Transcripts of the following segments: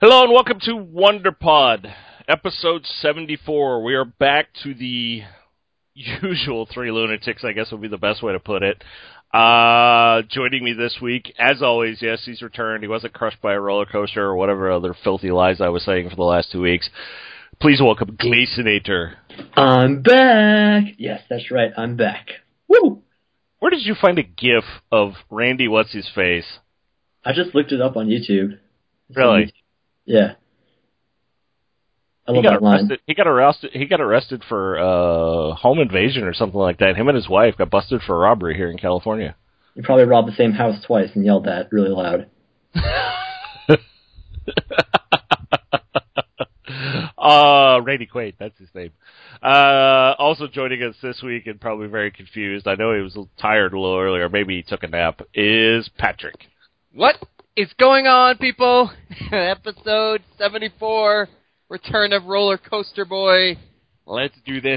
Hello and welcome to WonderPod, episode 74. We are back to the usual three lunatics, I guess would be the best way to put it. Joining me this week, as always, yes, he's returned. He wasn't crushed by a roller coaster or whatever other filthy lies I was saying for the last 2 weeks. Please welcome Glacenator. I'm back! Yes, that's right, I'm back. Woo! Where did you find a gif of Randy What's-His-Face? I just looked it up on YouTube. Really? Yeah. I love that line. He got arrested for home invasion or something like that. Him and his wife got busted for robbery here in California. You probably robbed the same house twice and yelled that really loud. Randy Quaid, that's his name. Also joining us this week and probably very confused, I know he was tired a little earlier, maybe he took a nap, is Patrick. What is going on, people? Episode 74, Return of Roller Coaster Boy. Let's do this.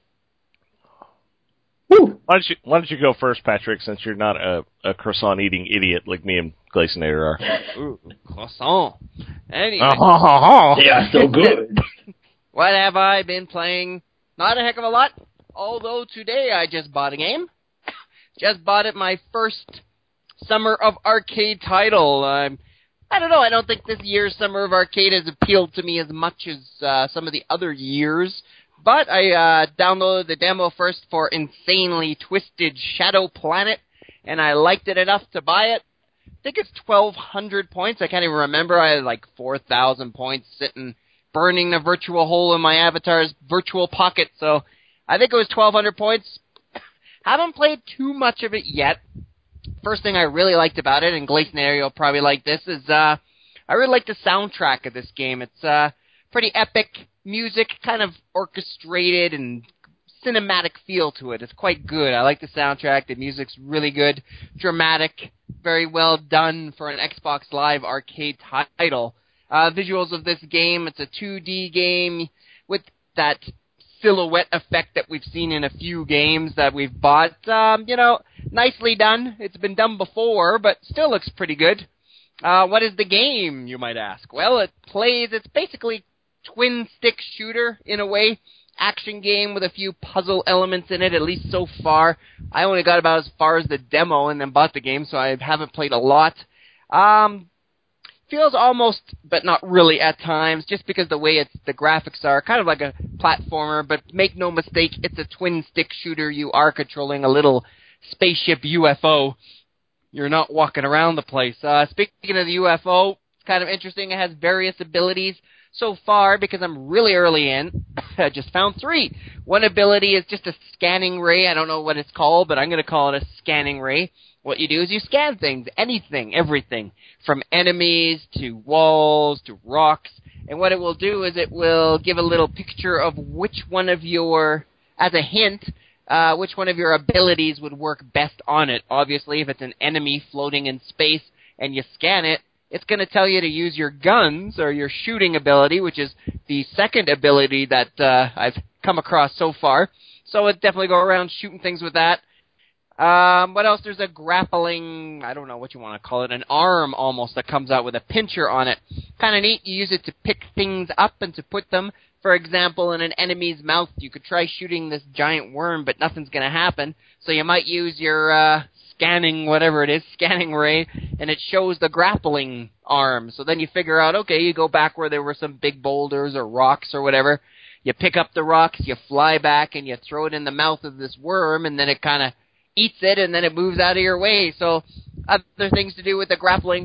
Woo! Why don't you go first, Patrick, since you're not a croissant-eating idiot like me and Glacenator are. Ooh, croissant. Anyway. They are so good. What have I been playing? Not a heck of a lot. Although today I just bought a game. Just bought it, my first Summer of Arcade title. I don't know, I don't think this year's Summer of Arcade has appealed to me as much as some of the other years. But I downloaded the demo first for Insanely Twisted Shadow Planet, and I liked it enough to buy it. I think it's 1,200 points. I can't even remember. I had like 4,000 points sitting, burning the virtual hole in my avatar's virtual pocket. So I think it was 1,200 points. Haven't played too much of it yet. First thing I really liked about it, and Glacenator will probably like this, is I really like the soundtrack of this game. It's pretty epic music, kind of orchestrated and cinematic feel to it. It's quite good. I like the soundtrack. The music's really good, dramatic, very well done for an Xbox Live Arcade title. Visuals of this game, it's a 2D game with that silhouette effect that we've seen in a few games that we've bought. Nicely done. It's been done before, but still looks pretty good. What is the game, you might ask? Well, it's basically twin-stick shooter, in a way. Action game with a few puzzle elements in it, at least so far. I only got about as far as the demo and then bought the game, so I haven't played a lot. Feels almost, but not really at times, just because the way the graphics are, kind of like a platformer, but make no mistake, it's a twin-stick shooter. You are controlling a little spaceship UFO. You're not walking around the place. Speaking of the UFO, it's kind of interesting. It has various abilities. So far, because I'm really early in, I just found 3. One ability is just a scanning ray. I don't know what it's called, but I'm going to call it a scanning ray. What you do is you scan things, anything, everything, from enemies to walls to rocks. And what it will do is it will give a little picture of which one of your, as a hint, which one of your abilities would work best on it. Obviously, if it's an enemy floating in space and you scan it, it's going to tell you to use your guns or your shooting ability, which is the second ability that I've come across so far. So I'd definitely go around shooting things with that. What else? There's a grappling, I don't know what you want to call it, an arm almost that comes out with a pincher on it. Kind of neat. You use it to pick things up and to put them, for example, in an enemy's mouth. You could try shooting this giant worm, but nothing's going to happen. So you might use your scanning ray, and it shows the grappling arm. So then you figure out, okay, you go back where there were some big boulders or rocks or whatever. You pick up the rocks, you fly back, and you throw it in the mouth of this worm, and then it kind of eats it, and then it moves out of your way. So other things to do with the grappling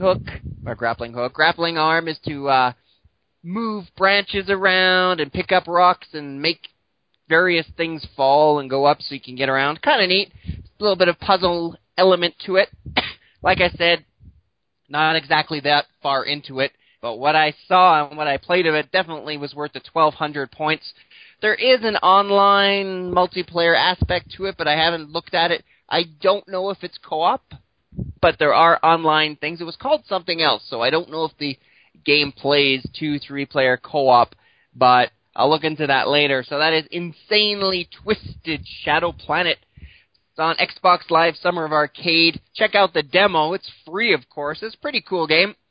arm is to move branches around and pick up rocks and make various things fall and go up so you can get around. Kind of neat. A little bit of puzzle element to it. Like I said, not exactly that far into it, but what I saw and what I played of it definitely was worth the 1,200 points. There is an online multiplayer aspect to it, but I haven't looked at it. I don't know if it's co-op, but there are online things. It was called something else, so I don't know if the game plays 2-3 player co-op, but I'll look into that later. So that is Insanely Twisted Shadow Planet. It's on Xbox Live Summer of Arcade. Check out the demo. It's free, of course. It's a pretty cool game.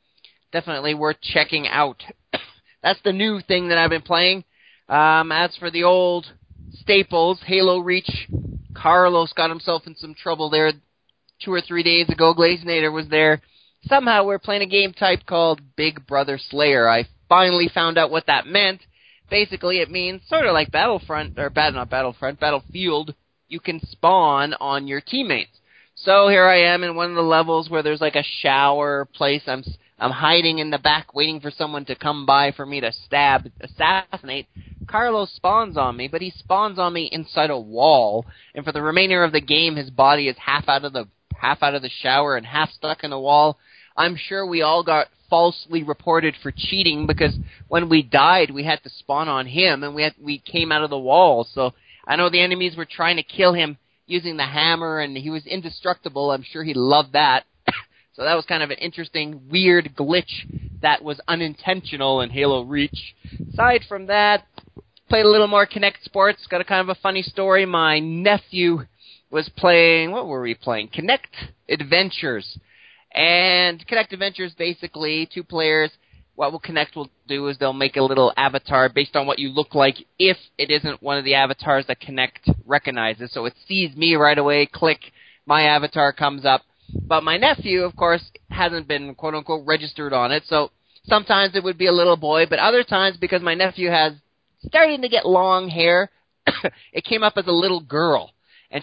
definitely worth checking out. That's the new thing that I've been playing. As for the old staples, Halo Reach, Carlos got himself in some trouble there 2 or 3 days ago. Glazinator was there. Somehow we're playing a game type called Big Brother Slayer. I finally found out what that meant. Basically, it means sort of like Battlefront, or not Battlefront, Battlefield. You can spawn on your teammates. So here I am in one of the levels where there's like a shower place. I'm hiding in the back waiting for someone to come by for me to assassinate. Carlos spawns on me, but he spawns on me inside a wall. And for the remainder of the game, his body is half out of the shower and half stuck in the wall. I'm sure we all got falsely reported for cheating because when we died, we had to spawn on him and we came out of the wall. So I know the enemies were trying to kill him using the hammer, and he was indestructible. I'm sure he loved that. So that was kind of an interesting, weird glitch that was unintentional in Halo Reach. Aside from that, played a little more Kinect Sports. Got a kind of a funny story. My nephew was playing, what were we playing? Kinect Adventures. And Kinect Adventures, basically, 2 players. What Kinect will do is they'll make a little avatar based on what you look like if it isn't one of the avatars that Kinect recognizes. So it sees me right away, click, my avatar comes up. But my nephew, of course, hasn't been, quote-unquote, registered on it. So sometimes it would be a little boy, but other times, because my nephew has starting to get long hair, it came up as a little girl. And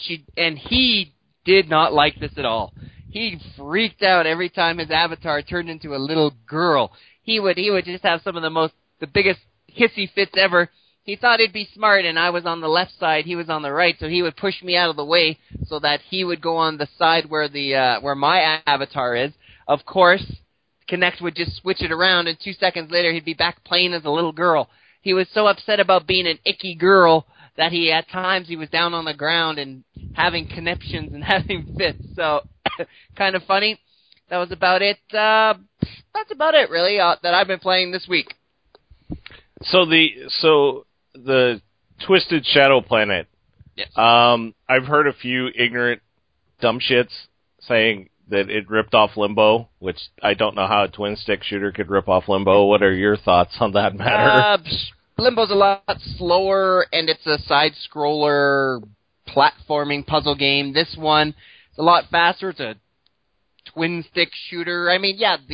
he did not like this at all. He freaked out every time his avatar turned into a little girl. He would just have some of the biggest hissy fits ever. He thought he'd be smart, and I was on the left side, he was on the right, so he would push me out of the way so that he would go on the side where my avatar is. Of course, Kinect would just switch it around, and 2 seconds later he'd be back playing as a little girl. He was so upset about being an icky girl that at times he was down on the ground and having conniptions and having fits. So, kind of funny. That was about it. That's about it, really, that I've been playing this week. So the Twisted Shadow Planet. Yes. I've heard a few ignorant dumb shits saying that it ripped off Limbo, which I don't know how a twin-stick shooter could rip off Limbo. What are your thoughts on that matter? Limbo's a lot slower, and it's a side-scroller platforming puzzle game. This one is a lot faster. It's a twin-stick shooter. I mean, yeah,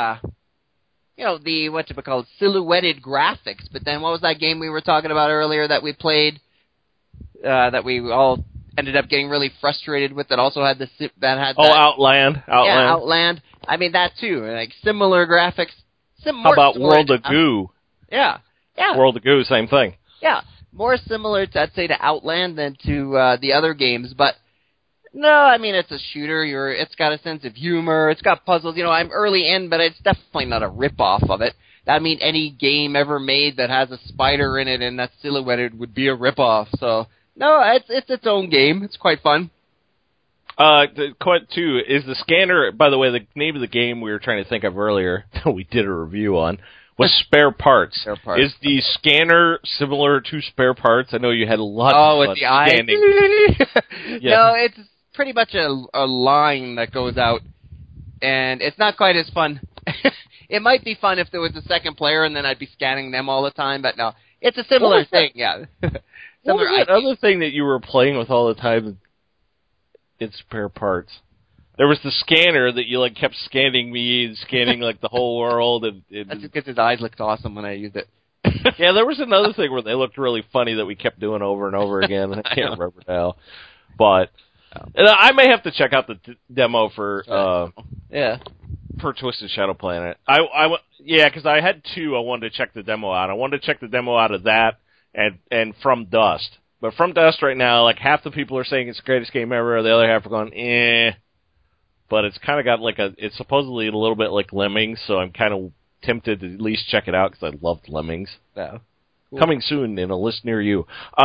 the what's it called, silhouetted graphics. But then what was that game we were talking about earlier that we played, that we all ended up getting really frustrated with, that also had Outland. Yeah, Outland. I mean, that too. Like, similar graphics. How about World of Goo? Yeah. World of Goo, same thing. Yeah. More similar, I'd say, to Outland than to the other games. But, no, I mean, it's a shooter. It's got a sense of humor. It's got puzzles. I'm early in, but it's definitely not a rip-off of it. I mean, any game ever made that has a spider in it and that's silhouetted would be a rip-off. So, no, it's its own game. It's quite fun. Quite too, is the scanner, by the way, the name of the game we were trying to think of earlier, that we did a review on, was Spare Parts. Spare Parts. Is the scanner similar to Spare Parts? I know you had a lot of fun with the eye. scanning. Yeah. No, it's pretty much a line that goes out, and it's not quite as fun. It might be fun if there was a second player and then I'd be scanning them all the time, but no. It's a similar thing, yeah. What was that other thing that you were playing with all the time in Spare Parts? There was the scanner that you kept scanning me and scanning the whole world. And that's because his eyes looked awesome when I used it. Yeah, there was another thing where they looked really funny that we kept doing over and over again. I can't remember now. But I may have to check out the demo for Twisted Shadow Planet. Because I had 2 I wanted to check the demo out. I wanted to check the demo out of that and From Dust. But From Dust right now, half the people are saying it's the greatest game ever, the other half are going, eh. But it's kind of got it's supposedly a little bit like Lemmings, so I'm kind of tempted to at least check it out because I loved Lemmings. Yeah. Cool. Coming soon in a list near you.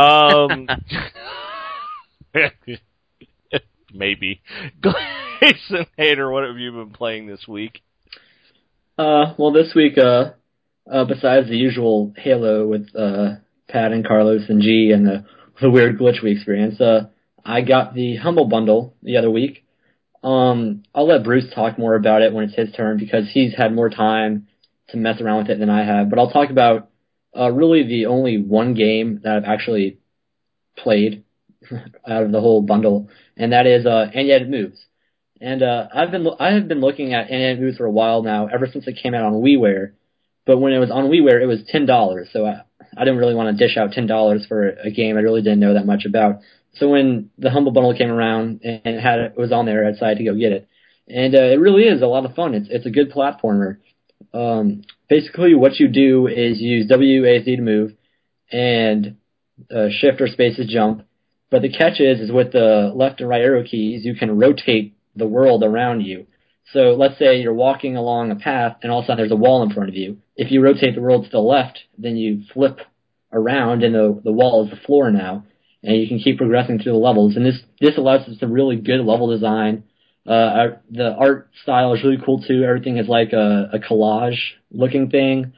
Maybe. Jason Hader, what have you been playing this week? Well, this week, besides the usual Halo with Pat and Carlos and G and the weird glitch we experienced, I got the Humble Bundle the other week. I'll let Bruce talk more about it when it's his turn because he's had more time to mess around with it than I have. But I'll talk about really the only one game that I've actually played out of the whole bundle, and that is And Yet It Moves. And I have been looking at And Yet It Moves for a while now, ever since it came out on WiiWare. But when it was on WiiWare, it was $10, so I didn't really want to dish out $10 for a game I really didn't know that much about. So when the Humble Bundle came around and it was on there, I decided to go get it. And it really is a lot of fun. It's a good platformer. Basically, what you do is use WASD to move, and shift or space is jump. But the catch is with the left and right arrow keys, you can rotate the world around you. So let's say you're walking along a path, and all of a sudden there's a wall in front of you. If you rotate the world to the left, then you flip around, and the wall is the floor now, and you can keep progressing through the levels. And this allows us to really good level design. The art style is really cool too. Everything is like a collage looking thing.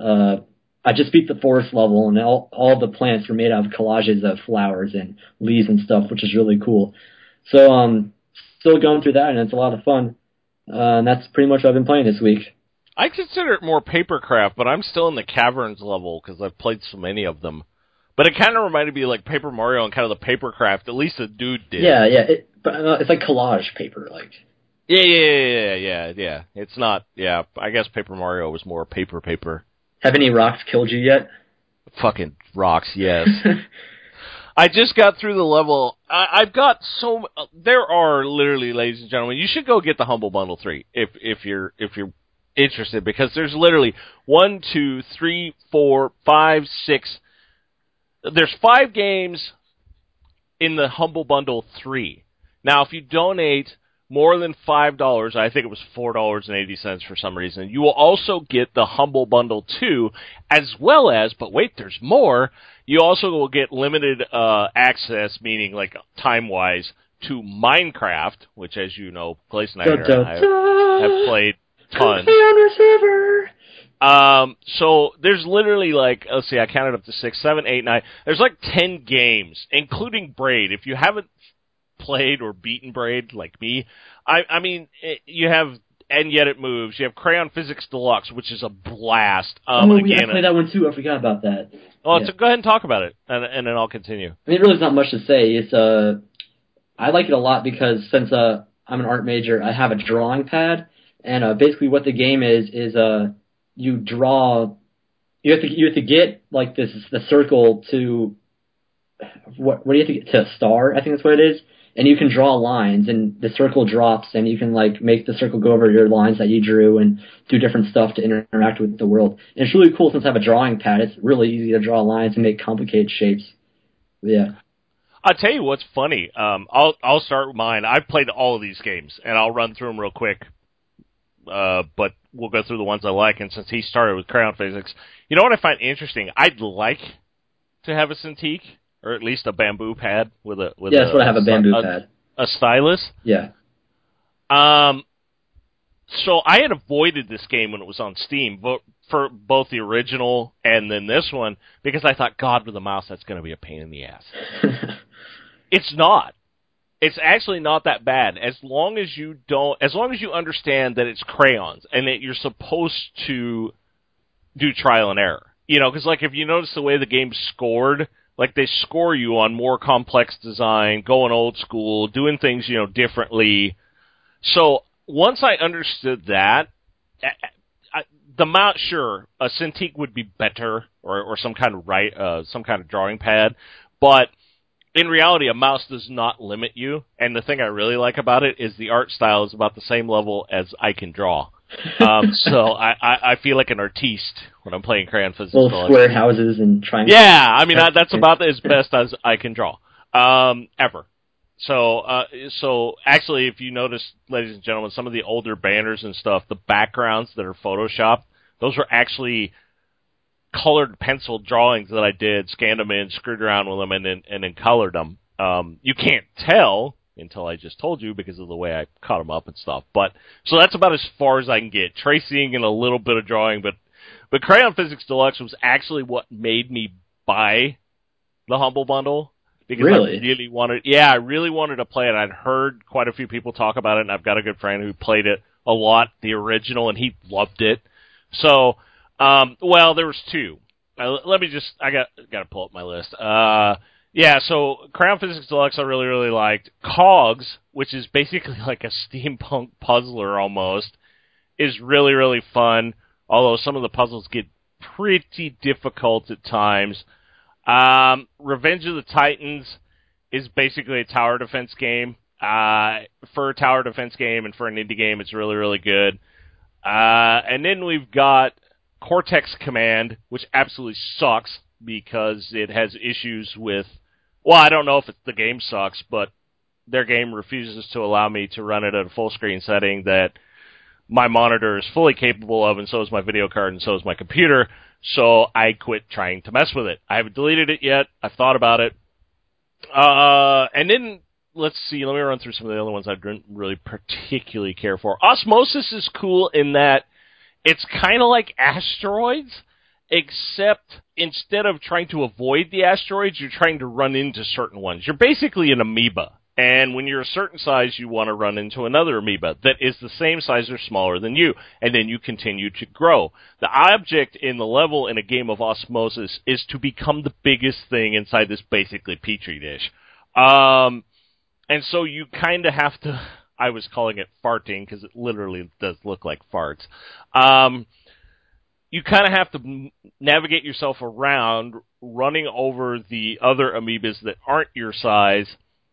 I just beat the forest level, and all the plants are made out of collages of flowers and leaves and stuff, which is really cool. So still going through that, and it's a lot of fun. And that's pretty much what I've been playing this week. I consider it more papercraft, but I'm still in the caverns level because I've played so many of them. But it kind of reminded me of like Paper Mario and kind of the papercraft, at least the dude did. Yeah. But it's like collage paper, like. Yeah. It's not. Yeah, I guess Paper Mario was more paper. Have any rocks killed you yet? Fucking rocks, yes. I just got through the level. I've got so. There are literally, ladies and gentlemen, you should go get the Humble Bundle 3 if you're interested, because there's literally 1, 2, 3, 4, 5, 6. There's 5 games in the Humble Bundle 3. Now, if you donate more than $5, I think it was $4.80 for some reason, you will also get the Humble Bundle 2, as well as, but wait, there's more, you also will get limited access, meaning like time-wise, to Minecraft, which, as you know, Glace and I have played tons. So there's literally like, let's see, I counted up to 6, 7, 8, 9. There's like 10 games, including Braid. If you haven't played or beaten Braid like me, I mean, you have And Yet It Moves. You have Crayon Physics Deluxe, which is a blast. I played that one too. I forgot about that. Oh, yeah. So go ahead and talk about it, and then I'll continue. I mean, really, there's not much to say. It's I like it a lot because since I'm an art major, I have a drawing pad, and basically what the game is you draw. You have to get like the circle to what do you have to get to a star? I think that's what it is. And you can draw lines, and the circle drops, and you can like make the circle go over your lines that you drew and do different stuff to interact with the world. And it's really cool since I have a drawing pad. It's really easy to draw lines and make complicated shapes. Yeah. I'll tell you what's funny. I'll start with mine. I've played all of these games, and I'll run through them real quick. But we'll go through the ones I like. And since he started with Crayon Physics, you know what I find interesting? I'd like to have a Cintiq, or at least a bamboo pad with a that's what I have, a bamboo pad. A stylus. Yeah. So I had avoided this game when it was on Steam, but for both the original and then this one, because I thought, God, with a mouse, that's going to be a pain in the ass. It's not. It's actually not that bad, as long as you understand that it's crayons and that you're supposed to do trial and error. You know, because like if you notice the way the game's scored, like they score you on more complex design, going old school, doing things, you know, differently. So once I understood that, the mouse, sure, a Cintiq would be better, or some kind of drawing pad, but in reality, a mouse does not limit you, and the thing I really like about it is the art style is about the same level as I can draw. So I feel like an artiste when I'm playing Crayon Physics. Little square houses and triangles. Yeah, I mean, that's about as best as I can draw, ever. So actually, if you notice, ladies and gentlemen, some of the older banners and stuff, the backgrounds that are Photoshopped, those were actually colored pencil drawings that I did, scanned them in, screwed around with them, and then colored them. You can't tell until I just told you because of the way I cut them up and stuff. But so that's about as far as I can get. Tracing and a little bit of drawing, but Crayon Physics Deluxe was actually what made me buy the Humble Bundle, because Really? I really wanted to play it. I'd heard quite a few people talk about it, and I've got a good friend who played it a lot, the original, and he loved it. So, well, there was two. Let me just, I got to pull up my list. Yeah, so Crown Physics Deluxe I really, really liked. Cogs, which is basically like a steampunk puzzler almost, is really, really fun, although some of the puzzles get pretty difficult at times. Revenge of the Titans is basically a tower defense game. For a tower defense game and for an indie game, it's really, really good. And then we've got Cortex Command, which absolutely sucks because it has issues with... Well, I don't know if the game sucks, but their game refuses to allow me to run it at a full-screen setting that my monitor is fully capable of, and so is my video card, and so is my computer, so I quit trying to mess with it. I haven't deleted it yet. I've thought about it. And then, let's see, let me run through some of the other ones I didn't really particularly care for. Osmosis is cool in that it's kind of like Asteroids, except instead of trying to avoid the asteroids, you're trying to run into certain ones. You're basically an amoeba, and when you're a certain size, you want to run into another amoeba that is the same size or smaller than you, and then you continue to grow. The object in the level in a game of Osmosis is to become the biggest thing inside this basically petri dish. And so you kind of have to... I was calling it farting because it literally does look like farts. You kind of have to navigate yourself around, running over the other amoebas that aren't your size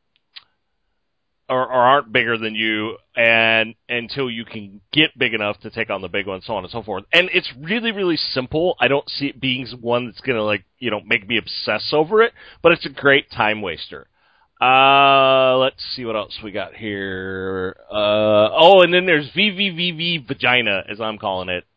or aren't bigger than you, and until you can get big enough to take on the big one, so on and so forth. And it's really, really simple. I don't see it being one that's going to make me obsess over it, but it's a great time waster. Let's see what else we got here. And then there's VVVV Vagina, as I'm calling it.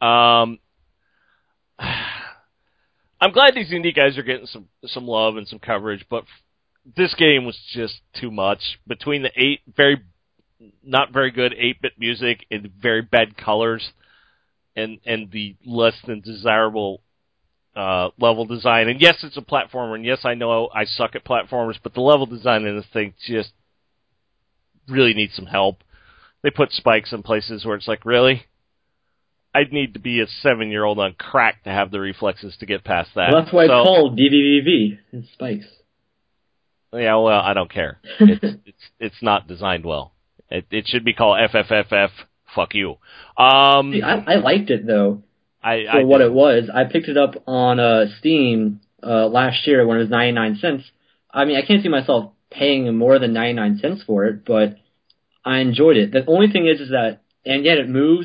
I'm glad these indie guys are getting some love and some coverage, but this game was just too much. Between the not very good 8-bit music and very bad colors and the less than desirable level design. And yes, it's a platformer, and yes, I know I suck at platformers, but the level design in this thing just really needs some help. They put spikes in places where it's like, really? I'd need to be a 7-year-old on crack to have the reflexes to get past that. Well, that's why it's called DVVV. It's spikes. Yeah, well, I don't care. It's not designed well. It should be called FFFF. Fuck you. See, I liked it though. For what it was. I picked it up on Steam last year when it was 99 cents. I mean, I can't see myself paying more than 99 cents for it, but I enjoyed it. The only thing is that, and yet it moves.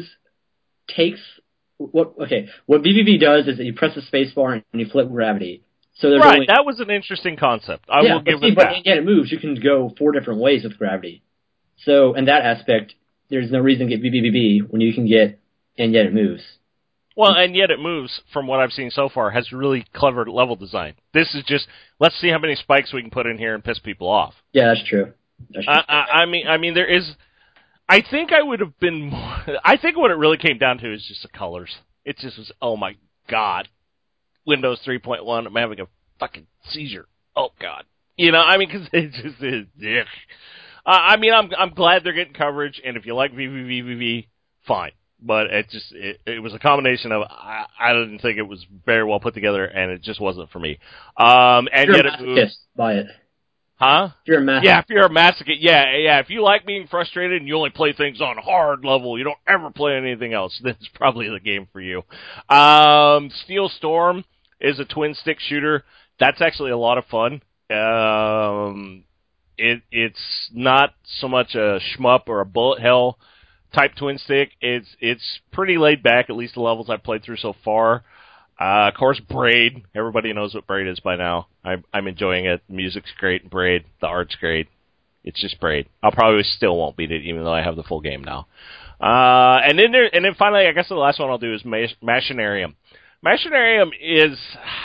What BBB does is that you press the space bar and you flip gravity. So there's that was an interesting concept. I will give it that. But and yet it moves. You can go 4 different ways with gravity. So in that aspect, there's no reason to get BBB when you can get and yet it moves. Well, and yet it moves, from what I've seen so far, has really clever level design. This is just, let's see how many spikes we can put in here and piss people off. Yeah, that's true. I mean, there is... I think I would have been more... I think what it really came down to is just the colors. It just was, oh my god. Windows 3.1, I'm having a fucking seizure. Oh god. Because it just is... I'm glad they're getting coverage, and if you like VVVVV, fine. But it was a combination of, I didn't think it was very well put together, and it just wasn't for me. And you're yet it moves... Buy it. Huh? If you're a masochist. Yeah, if you're a masochist. Yeah. If you like being frustrated and you only play things on hard level, you don't ever play anything else, then it's probably the game for you. Steel Storm is a twin-stick shooter. That's actually a lot of fun. It's not so much a shmup or a bullet hell type twin-stick. It's pretty laid back, at least the levels I've played through so far. Of course, Braid. Everybody knows what Braid is by now. I'm enjoying it. The music's great in Braid. The art's great. It's just Braid. I'll probably still won't beat it, even though I have the full game now. And then finally, I guess the last one I'll do is Machinarium. Machinarium is...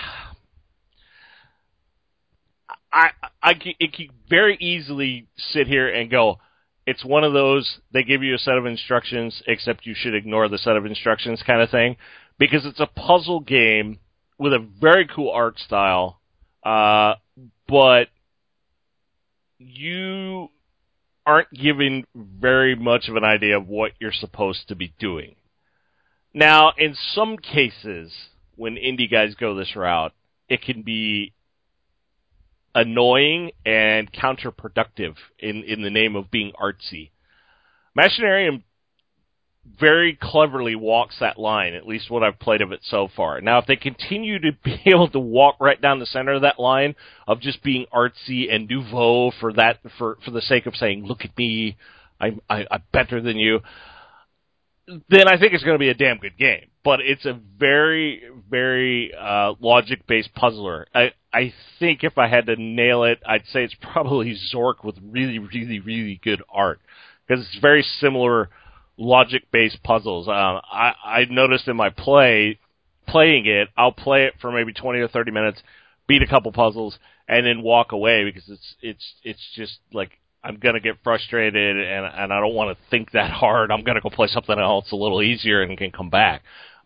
it can very easily sit here and go, it's one of those, they give you a set of instructions, except you should ignore the set of instructions kind of thing. Because it's a puzzle game with a very cool art style, but you aren't given very much of an idea of what you're supposed to be doing. Now, in some cases, when indie guys go this route, it can be annoying and counterproductive in the name of being artsy. Machinarium very cleverly walks that line, at least what I've played of it so far. Now, if they continue to be able to walk right down the center of that line of just being artsy and nouveau for the sake of saying, look at me, I'm better than you, then I think it's going to be a damn good game. But it's a very, very logic-based puzzler. I think if I had to nail it, I'd say it's probably Zork with really, really, really good art. Because it's very similar logic-based puzzles. I noticed in my playing it, I'll play it for maybe 20 or 30 minutes, beat a couple puzzles, and then walk away because it's just like I'm going to get frustrated and I don't want to think that hard. I'm going to go play something else a little easier and can come back.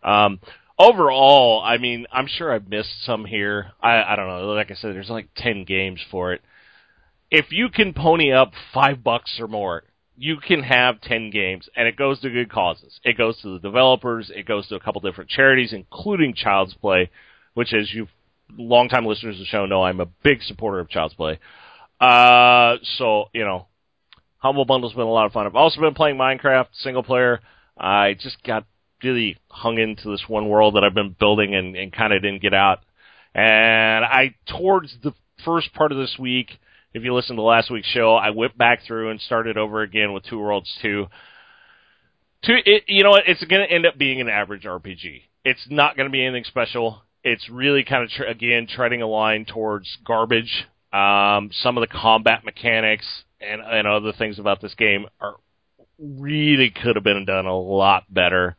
Overall, I mean, I'm sure I've missed some here. I don't know. Like I said, there's like 10 games for it. If you can pony up $5 or more, you can have 10 games, and it goes to good causes. It goes to the developers. It goes to a couple different charities, including Child's Play, which, as you longtime listeners of the show know, I'm a big supporter of Child's Play. So, you know, Humble Bundle's been a lot of fun. I've also been playing Minecraft single player. I just got really hung into this one world that I've been building and kind of didn't get out. And towards the first part of this week, if you listen to last week's show, I went back through and started over again with Two Worlds 2. You know what? It's going to end up being an average RPG. It's not going to be anything special. It's really kind of, again, treading a line towards garbage. Some of the combat mechanics and other things about this game really could have been done a lot better.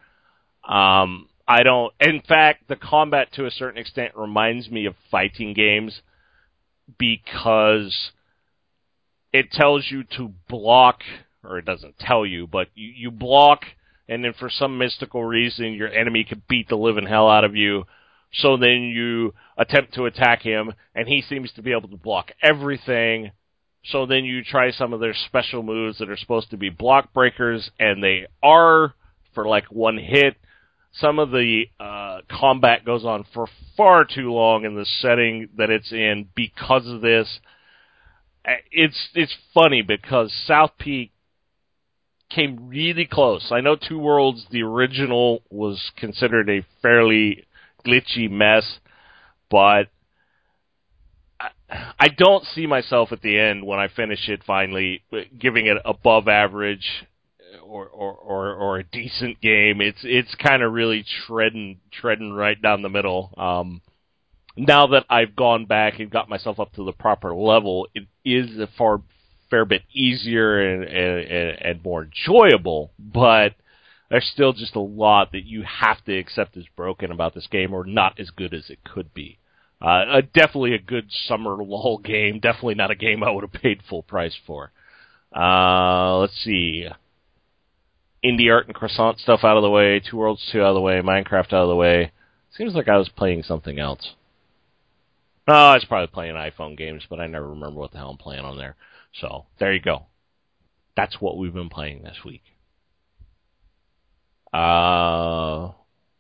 In fact, the combat to a certain extent reminds me of fighting games because it tells you to block, or it doesn't tell you, but you block, and then for some mystical reason, your enemy could beat the living hell out of you. So then you attempt to attack him, and he seems to be able to block everything. So then you try some of their special moves that are supposed to be block breakers, and they are for like one hit. Some of the combat goes on for far too long in the setting that it's in because of this. It's funny because South Peak came really close. I know Two Worlds, the original, was considered a fairly glitchy mess, but I don't see myself at the end when I finish it finally giving it above average or a decent game. It's kind of really treading right down the middle. Now that I've gone back and got myself up to the proper level, it is a fair bit easier and more enjoyable, but there's still just a lot that you have to accept as broken about this game or not as good as it could be. Definitely a good summer lull game. Definitely not a game I would have paid full price for. Let's see. Indie art and croissant stuff out of the way. Two Worlds 2 out of the way. Minecraft out of the way. Seems like I was playing something else. Oh, I was probably playing iPhone games, but I never remember what the hell I'm playing on there. So, there you go. That's what we've been playing this week. So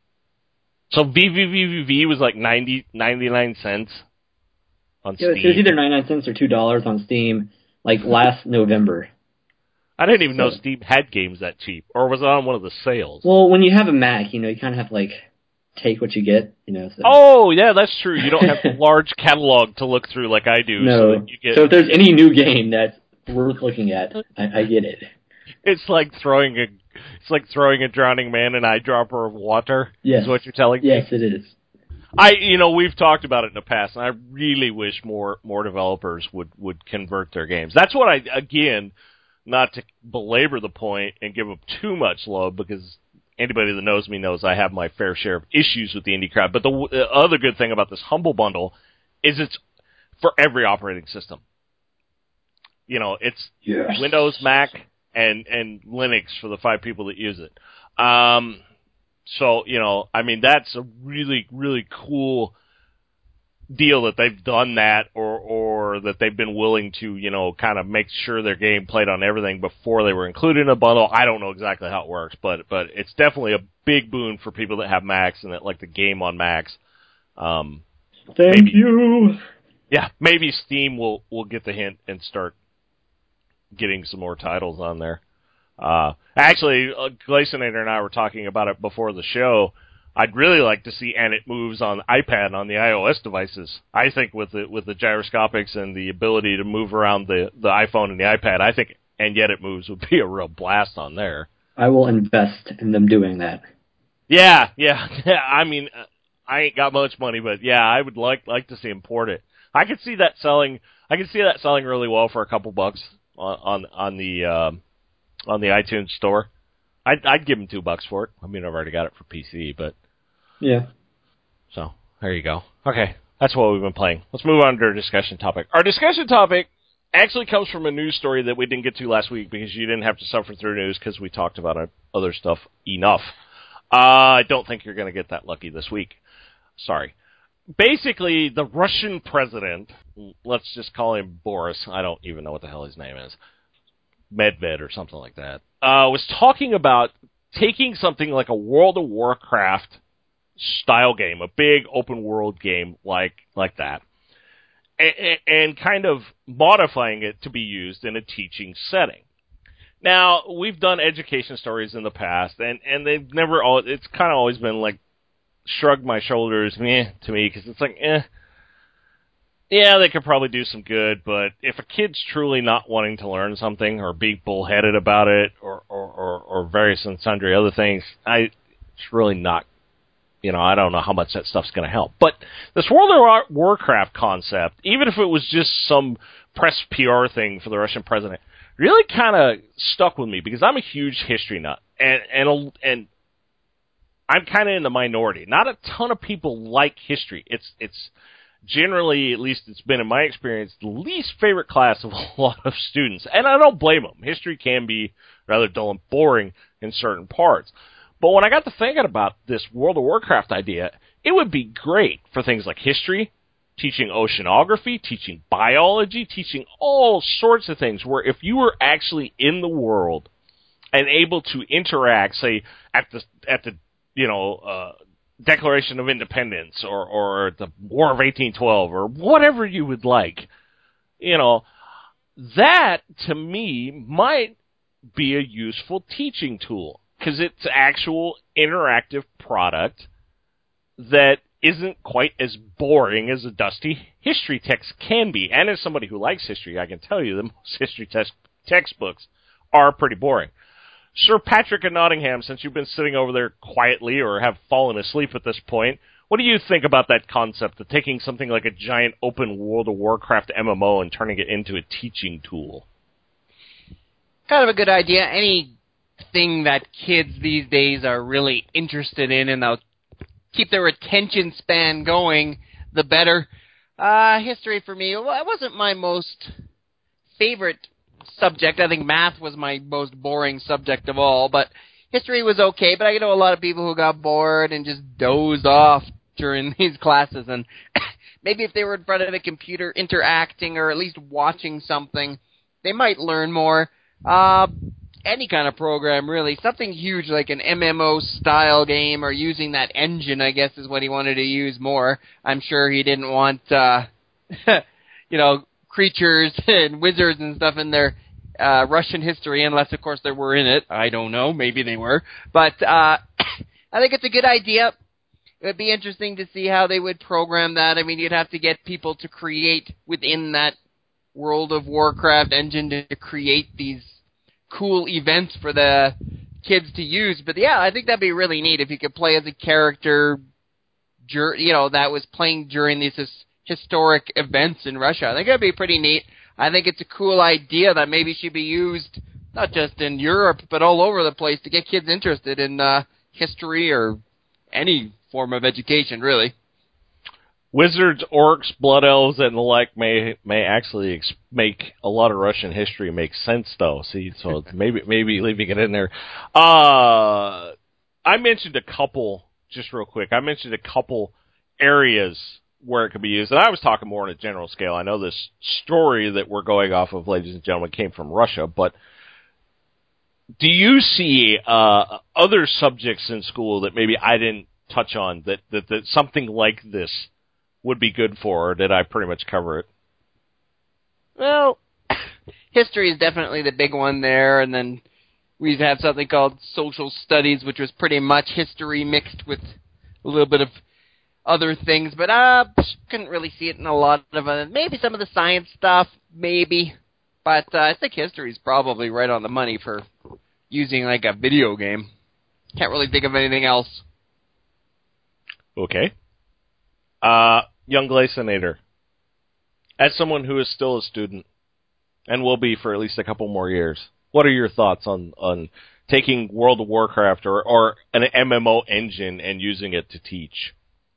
VVVVV was like 99 cents on Steam. It was either 99 cents or $2 on Steam, like last November. I didn't even know Steam had games that cheap, or was it on one of the sales? Well, when you have a Mac, you kind of have to like take what you get, So. Oh, yeah, that's true. You don't have a large catalog to look through like I do. No. So that you get... So if there's any new game that's worth looking at, I get it. It's like throwing a drowning man an eyedropper of water. Yes. Is what you're telling me? Yes, it is. We've talked about it in the past, and I really wish more developers would convert their games. That's what again, not to belabor the point and give them too much love, because anybody that knows me knows I have my fair share of issues with the indie crowd. But the other good thing about this Humble Bundle is it's for every operating system. It's Windows, Mac, and Linux for the 5 people that use it. So, that's a really, really cool deal that they've done that or that they've been willing to, kind of make sure their game played on everything before they were included in a bundle. I don't know exactly how it works, but it's definitely a big boon for people that have Macs and that like the game on Macs. Thank you. Yeah, maybe Steam will get the hint and start getting some more titles on there. Actually, Glacianator and I were talking about it before the show. I'd really like to see And It Moves on iPad on the iOS devices. I think with the gyroscopics and the ability to move around the iPhone and the iPad, I think And Yet It Moves would be a real blast on there. I will invest in them doing that. Yeah. I mean, I ain't got much money, but yeah, I would like to see them port it. I could see that selling really well for a couple bucks on the iTunes store. I'd give them $2 for it. I mean, I've already got it for PC, but yeah. So there you go. Okay, that's what we've been playing. Let's move on to our discussion topic. Our discussion topic actually comes from a news story that we didn't get to last week because you didn't have to suffer through news because we talked about other stuff enough. I don't think you're going to get that lucky this week. Sorry. Basically, the Russian president, let's just call him Boris. I don't even know what the hell his name is. Medved or something like that, was talking about taking something like a World of Warcraft style game, a big open world game like that, and kind of modifying it to be used in a teaching setting. Now, we've done education stories in the past, and they've never it's kind of always been like, shrug my shoulders, to me, because it's like, yeah, they could probably do some good, but if a kid's truly not wanting to learn something or be bullheaded about it or various and sundry other things, it's really not, I don't know how much that stuff's going to help. But this World of Warcraft concept, even if it was just some press PR thing for the Russian president, really kind of stuck with me because I'm a huge history nut, and I'm kind of in the minority. Not a ton of people like history. It's generally, at least it's been in my experience, the least favorite class of a lot of students. And I don't blame them. History can be rather dull and boring in certain parts. But when I got to thinking about this World of Warcraft idea, it would be great for things like history, teaching oceanography, teaching biology, teaching all sorts of things where if you were actually in the world and able to interact, say, at the Declaration of Independence or the War of 1812 or whatever you would like, that to me might be a useful teaching tool because it's actual interactive product that isn't quite as boring as a dusty history text can be. And as somebody who likes history, I can tell you that most history textbooks are pretty boring. Sir Patrick of Nottingham, since you've been sitting over there quietly or have fallen asleep at this point, what do you think about that concept of taking something like a giant open World of Warcraft MMO and turning it into a teaching tool? Kind of a good idea. Anything that kids these days are really interested in and they'll keep their attention span going, the better. History for me, well, it wasn't my most favorite subject. I think math was my most boring subject of all, but history was okay. But I know a lot of people who got bored and just dozed off during these classes, and maybe if they were in front of a computer interacting or at least watching something, they might learn more. Any kind of program, really. Something huge like an MMO-style game or using that engine, I guess, is what he wanted to use more. I'm sure he didn't want, creatures and wizards and stuff in their Russian history, unless, of course, they were in it. I don't know. Maybe they were. But I think it's a good idea. It would be interesting to see how they would program that. I mean, you'd have to get people to create within that World of Warcraft engine to create these cool events for the kids to use. But, yeah, I think that'd be really neat if you could play as a character, that was playing during these historic events in Russia. I think that'd be pretty neat. I think it's a cool idea that maybe should be used not just in Europe, but all over the place to get kids interested in history or any form of education, really. Wizards, orcs, blood elves, and the like may actually make a lot of Russian history make sense, though. See, so maybe leaving it in there. I mentioned a couple, just real quick. I mentioned a couple areas where it could be used. And I was talking more on a general scale. I know this story that we're going off of, ladies and gentlemen, came from Russia, but do you see other subjects in school that maybe I didn't touch on that something like this would be good for, or did I pretty much cover it? Well, history is definitely the big one there, and then we have something called social studies, which was pretty much history mixed with a little bit of other things, but couldn't really see it in a lot of maybe some of the science stuff, maybe, but I think history is probably right on the money for using like a video game. Can't really think of anything else. Okay. Young Glacenator, as someone who is still a student and will be for at least a couple more years, what are your thoughts on taking World of Warcraft or an MMO engine and using it to teach?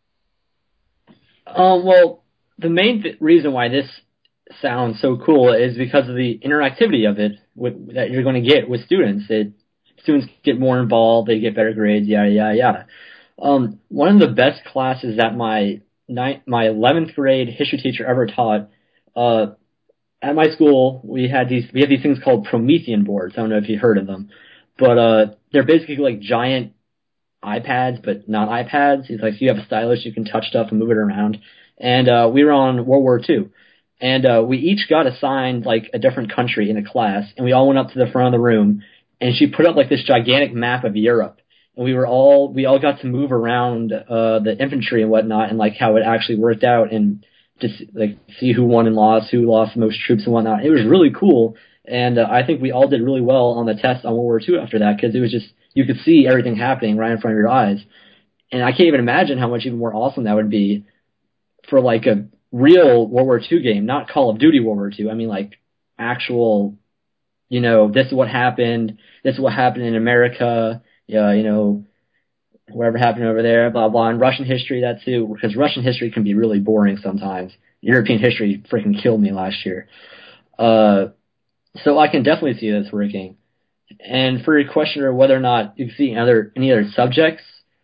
Well, the main reason why this sounds so cool is because of the interactivity of it that you're going to get with students. Students get more involved, they get better grades, yada, yada, yada. One of the best classes that my 11th grade history teacher ever taught, at my school, we have these things called Promethean boards. I don't know if you've heard of them, but they're basically like giant iPads, but not iPads. It's like you have a stylus, you can touch stuff and move it around. And we were on World War II, and we each got assigned like a different country in a class, and we all went up to the front of the room, and she put up like this gigantic map of Europe, and we all got to move around the infantry and whatnot, and like how it actually worked out, and just like see who won and lost, who lost the most troops and whatnot. It was really cool, and I think we all did really well on the test on World War II after that, because it was just, you could see everything happening right in front of your eyes. And I can't even imagine how much even more awesome that would be for like a real World War II game, not Call of Duty World War II. I mean like actual, this is what happened in America, whatever happened over there, blah, blah, and Russian history, that too, because Russian history can be really boring sometimes. European history freaking killed me last year. So I can definitely see this working. And for your question of whether or not you can see any other subjects,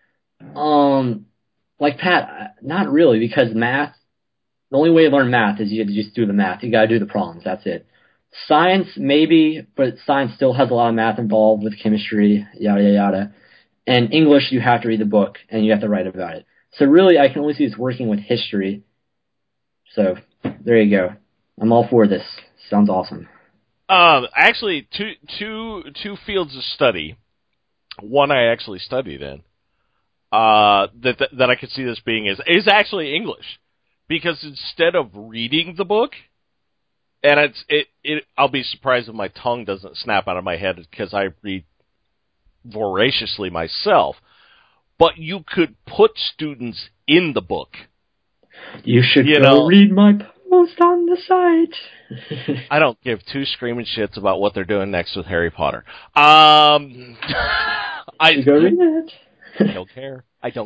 like Pat, not really, because math, the only way to learn math is you just do the math. You gotta do the problems, that's it. Science, maybe, but science still has a lot of math involved with chemistry, yada, yada, yada. And English, you have to read the book, and you have to write about it. So really, I can only see this working with history. So, there you go. I'm all for this. Sounds awesome. Actually, two fields of study. One I actually studied in, that I could see this being is actually English. Because instead of reading the book, and I'll be surprised if my tongue doesn't snap out of my head because I read voraciously myself, but you could put students in the book. You should read my post on the site. I don't give two screaming shits about what they're doing next with Harry Potter. I go read it. I don't care.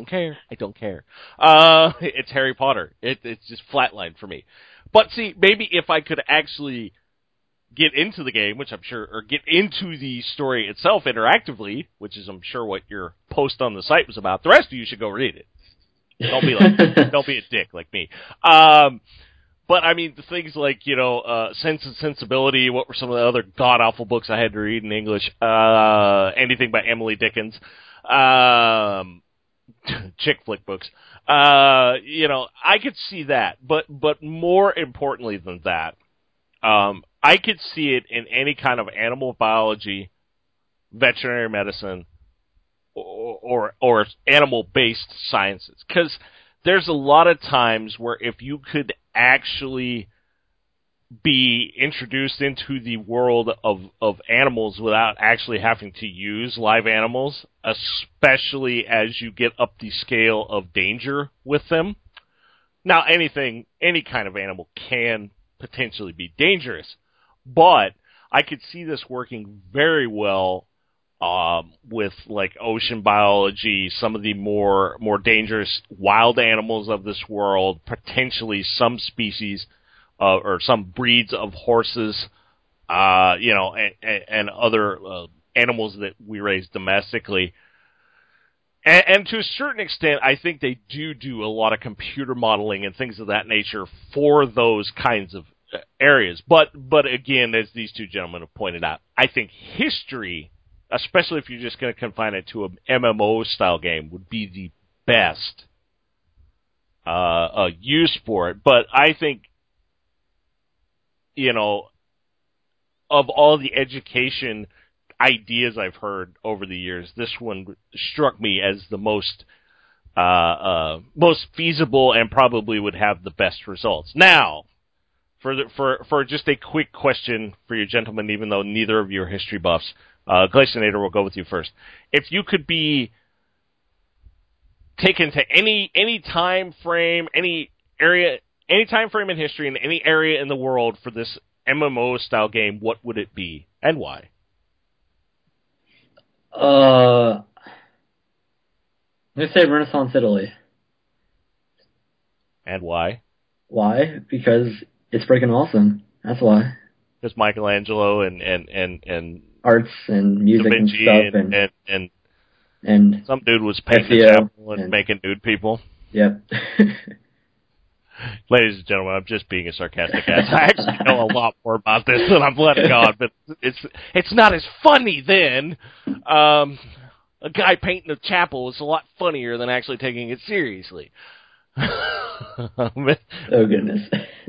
It's Harry Potter. It's just flatline for me. But see, maybe if I could actually get into the game, which I'm sure, or get into the story itself interactively, which is I'm sure what your post on the site was about. The rest of you should go read it. Don't be a dick like me. But I mean, the things like, Sense and Sensibility, what were some of the other god-awful books I had to read in English? Anything by Emily Dickens. Chick flick books. I could see that. But more importantly than that, I could see it in any kind of animal biology, veterinary medicine, or animal-based sciences. Because there's a lot of times where if you could actually be introduced into the world of animals without actually having to use live animals, especially as you get up the scale of danger with them. Now, any kind of animal can potentially be dangerous, but I could see this working very well with like ocean biology, some of the more dangerous wild animals of this world, potentially some species or some breeds of horses, and other animals that we raise domestically. And to a certain extent, I think they do a lot of computer modeling and things of that nature for those kinds of areas. But again, as these two gentlemen have pointed out, I think history, especially if you're just going to confine it to an MMO-style game, would be the best use for it. But I think, of all the education ideas I've heard over the years, this one struck me as the most feasible and probably would have the best results. Now, for just a quick question for you gentlemen, even though neither of you are history buffs, Glacianator, will go with you first. If you could be taken to any time frame, any time frame in history in any area in the world for this MMO style game, what would it be and why? I'm gonna say Renaissance Italy. And why? Why? Because it's freaking awesome. That's why. Because Michelangelo and Arts and music Da and Vinci stuff and some dude was painting the SEO chapel and making nude people. Yep. Ladies and gentlemen, I'm just being a sarcastic ass. I actually know a lot more about this than I'm letting on, but it's not as funny then. A guy painting a chapel is a lot funnier than actually taking it seriously. Oh, goodness.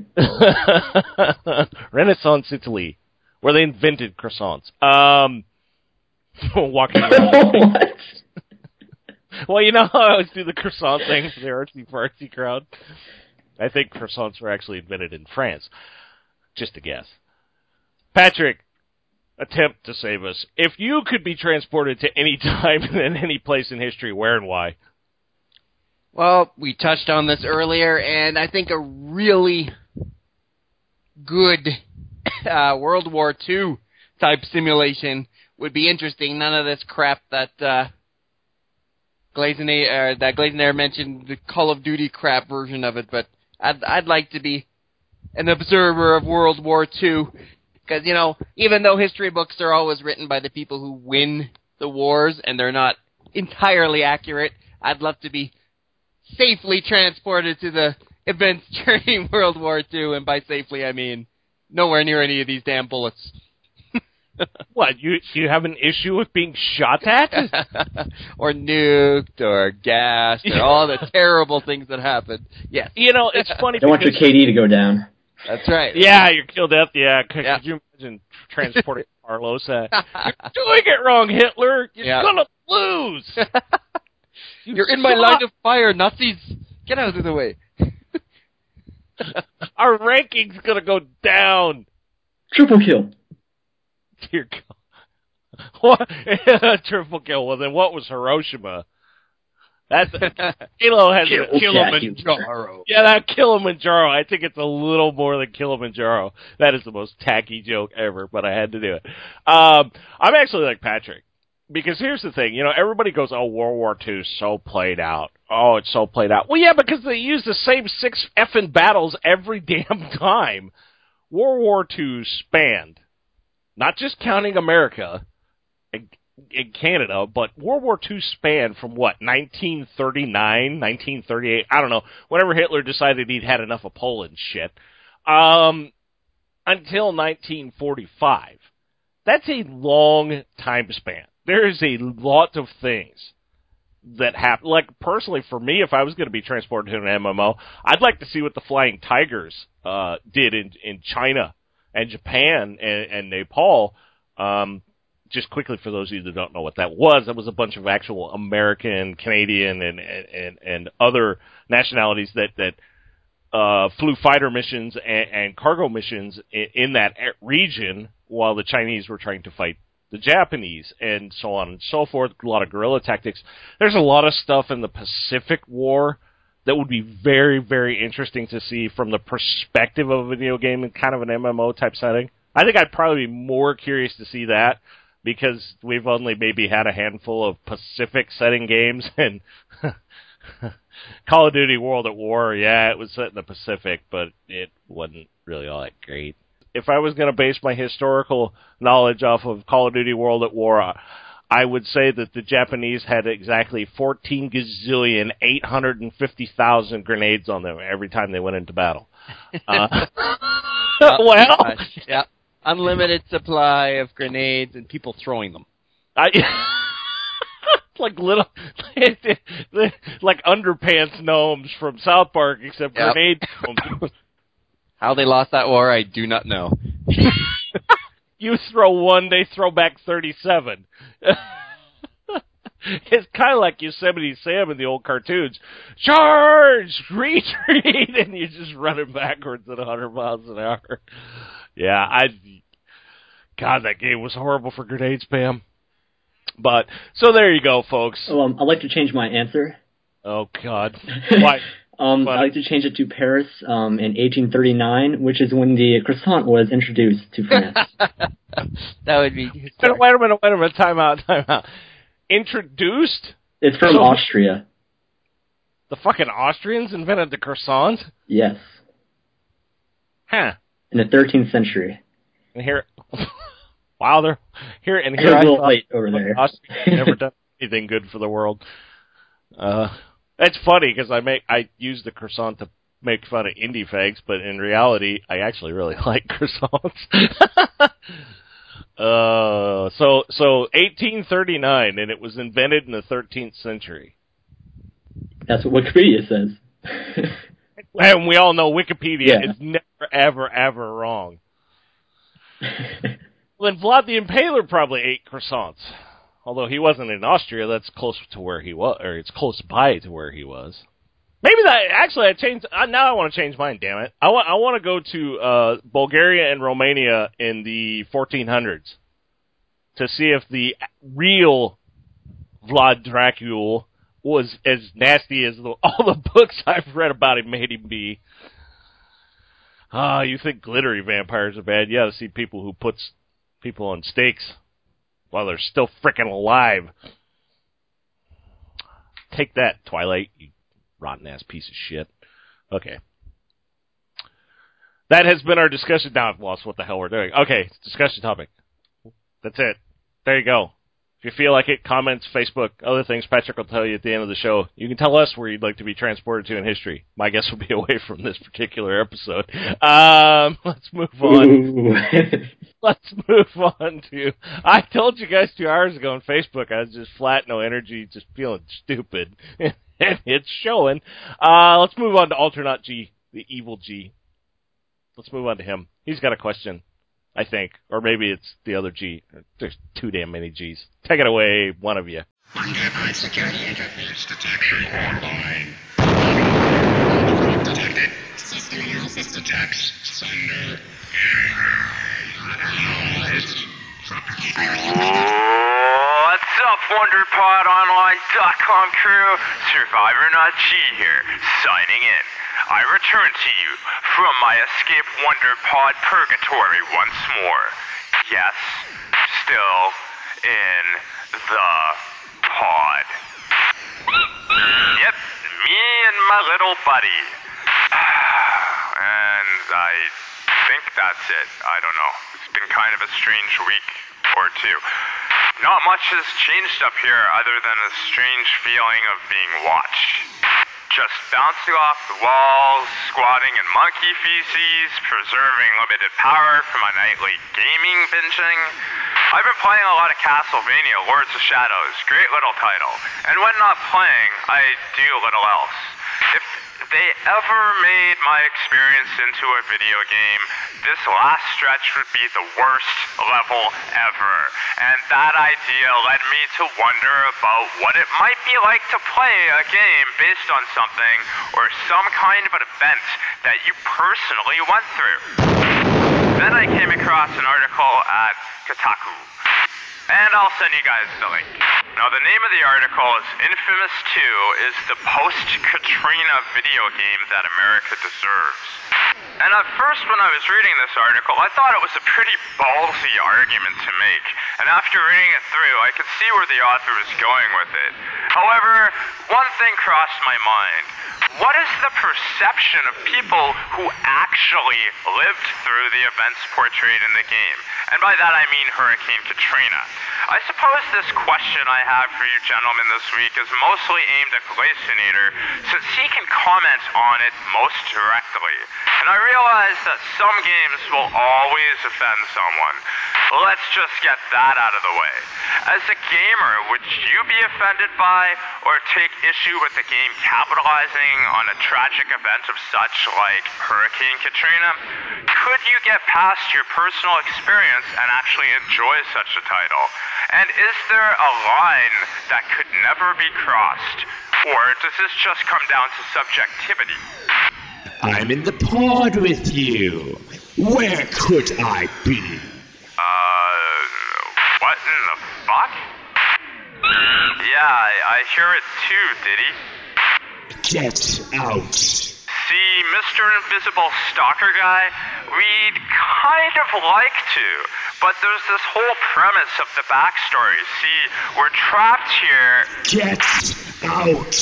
Renaissance Italy, where they invented croissants. Walking What? Well, you know how I always do the croissant thing for the artsy crowd? I think croissants were actually invented in France. Just a guess. Patrick, attempt to save us. If you could be transported to any time and any place in history, where and why? Well, we touched on this earlier, and I think a really good World War II type simulation would be interesting. None of this crap that Glazenair mentioned, the Call of Duty crap version of it, but I'd like to be an observer of World War II, because, even though history books are always written by the people who win the wars, and they're not entirely accurate, I'd love to be safely transported to the events during World War II, and by safely I mean nowhere near any of these damn bullets. What, you have an issue with being shot at? Or nuked, or gassed, or all the terrible things that happen. Yes. It's funny. Don't want your KD to go down. That's right. Yeah, you're killed out. Yeah, could Yeah. you imagine transporting Carlos? You're doing it wrong, Hitler. You're gonna lose. You're in my line of fire, Nazis. Get out of the way. Our ranking's gonna go down. Triple kill. Dear God. What? Triple kill. Well, then what was Hiroshima? That's Halo has a Kilimanjaro. Yeah, that Kilimanjaro. I think it's a little more than Kilimanjaro. That is the most tacky joke ever, but I had to do it. I'm actually like Patrick. Because here's the thing, everybody goes, oh, World War II is so played out. Oh, it's so played out. Well, yeah, because they use the same 6 effing battles every damn time. World War II spanned, not just counting America and Canada, but World War II spanned from, 1939, 1938, I don't know, whenever Hitler decided he'd had enough of Poland shit, until 1945. That's a long time span. There is a lot of things that happen. Like, personally, for me, if I was going to be transported to an MMO, I'd like to see what the Flying Tigers did in China and Japan and Nepal. Just quickly, for those of you that don't know what that was a bunch of actual American, Canadian, and other nationalities that flew fighter missions and cargo missions in that region while the Chinese were trying to fight the Japanese, and so on and so forth. A lot of guerrilla tactics. There's a lot of stuff in the Pacific War that would be very, very interesting to see from the perspective of a video game in kind of an MMO type setting. I think I'd probably be more curious to see that, because we've only maybe had a handful of Pacific setting games, and Call of Duty World at War, yeah, it was set in the Pacific, but it wasn't really all that great. If I was going to base my historical knowledge off of Call of Duty World at War, I would say that the Japanese had exactly 14,850,000 grenades on them every time they went into battle. Well, yeah, unlimited supply of grenades and people throwing them. Like little, like underpants gnomes from South Park, except grenade gnomes. How they lost that war, I do not know. You throw one, they throw back 37. It's kind of like Yosemite Sam in the old cartoons. Charge! Retreat! And you're just running backwards at 100 miles an hour. Yeah, God, that game was horrible for grenade spam. But, so there you go, folks. Oh, I'd like to change my answer. Oh, God. Why? I'd like to change it to Paris in 1839, which is when the croissant was introduced to France. That would be... Wait a minute. Time out. Introduced? It's from Austria. The fucking Austrians invented the croissant? Yes. Huh. In the 13th century. And here... Wow, they're here and here. A little late over there. Austria's never done anything good for the world. It's funny because I use the croissant to make fun of indie fags, but in reality, I actually really like croissants. So 1839, and it was invented in the 13th century. That's what Wikipedia says. And we all know Wikipedia is never, ever wrong. Well, then Vlad the Impaler probably ate croissants. Although he wasn't in Austria, that's close to where he was, or it's close by to where he was. Maybe I changed, now I want to change mine, damn it. I want to go to Bulgaria and Romania in the 1400s to see if the real Vlad Dracul was as nasty as all the books I've read about him made him be. You think glittery vampires are bad? You ought to see people who puts people on stakes while they're still frickin' alive. Take that, Twilight, you rotten-ass piece of shit. Okay. That has been our discussion. Now I've lost what the hell we're doing. Okay, discussion topic. That's it. There you go. If you feel like it, comments, Facebook, other things Patrick will tell you at the end of the show. You can tell us where you'd like to be transported to in history. My guess will be away from this particular episode. Let's move on. Let's move on to... I told you guys 2 hours ago on Facebook I was just flat, no energy, just feeling stupid. And it's showing. Let's move on to Alternaut G, the evil G. Let's move on to him. He's got a question. I think. Or maybe it's the other G. There's too damn many Gs. Take it away, one of you. Unidentified security interface detection online. Detected. System analysis detects thunder. What's up, WonderPodOnline.com crew? Survivor Not G here, signing in. I return to you from my escape WonderPod purgatory once more. Yes, still in the pod. Yep, me and my little buddy. And I think that's it. I don't know. It's been kind of a strange week or two. Not much has changed up here other than a strange feeling of being watched. Just bouncing off the walls, squatting in monkey feces, preserving limited power for my nightly gaming binging. I've been playing a lot of Castlevania, Lords of Shadows, great little title. And when not playing, I do little else. If they ever made my experience into a video game, this last stretch would be the worst level ever. And that idea led me to wonder about what it might be like to play a game based on something or some kind of an event that you personally went through. Then I came across an article at Kotaku, and I'll send you guys the link. Now, the name of the article is Infamous 2 is the post-Katrina video game that America deserves. And at first, when I was reading this article, I thought it was a pretty ballsy argument to make. And after reading it through, I could see where the author was going with it. However, one thing crossed my mind. What is the perception of people who actually lived through the events portrayed in the game? And by that I mean Hurricane Katrina. I suppose this question I have for you gentlemen this week is mostly aimed at Glacinator, since he can comment on it most directly. And I realize that some games will always offend someone. Let's just get that out of the way. As a gamer, would you be offended by or take issue with the game capitalizing on a tragic event of such like Hurricane Katrina? Could you get past your personal experience and actually enjoy such a title? And is there a line that could never be crossed? Or does this just come down to subjectivity? I'm in the pod with you. Where could I be? What in the fuck? Yeah, I hear it too, Diddy. Get out. See, Mr. Invisible Stalker guy, we'd kind of like to, but there's this whole premise of the backstory. See, we're trapped here. Get out.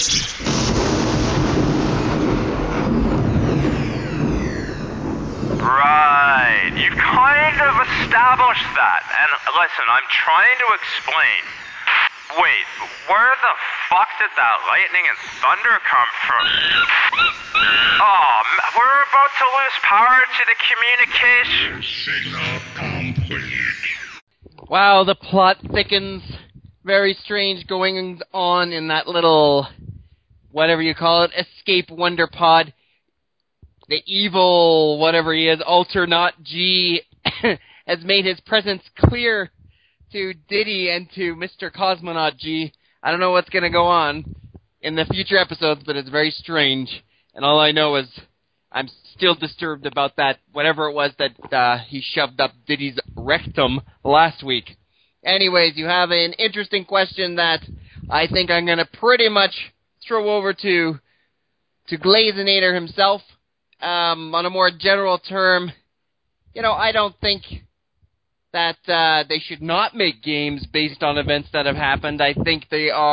Right, you kind of established that. And listen, I'm trying to explain. Wait, where the fuck did that lightning and thunder come from? Oh, we're about to lose power to the communication. Signal complete. Wow, the plot thickens. Very strange going on in that little, whatever you call it, escape wonder pod. The evil, whatever he is, Alternaut G, has made his presence clear to Diddy and to Mr. Cosmonaut G. I don't know what's going to go on in the future episodes, but it's very strange. And all I know is I'm still disturbed about that, whatever it was that he shoved up Diddy's rectum last week. Anyways, you have an interesting question that I think I'm going to pretty much throw over to Glazinator himself. On a more general term, I don't think that they should not make games based on events that have happened. I think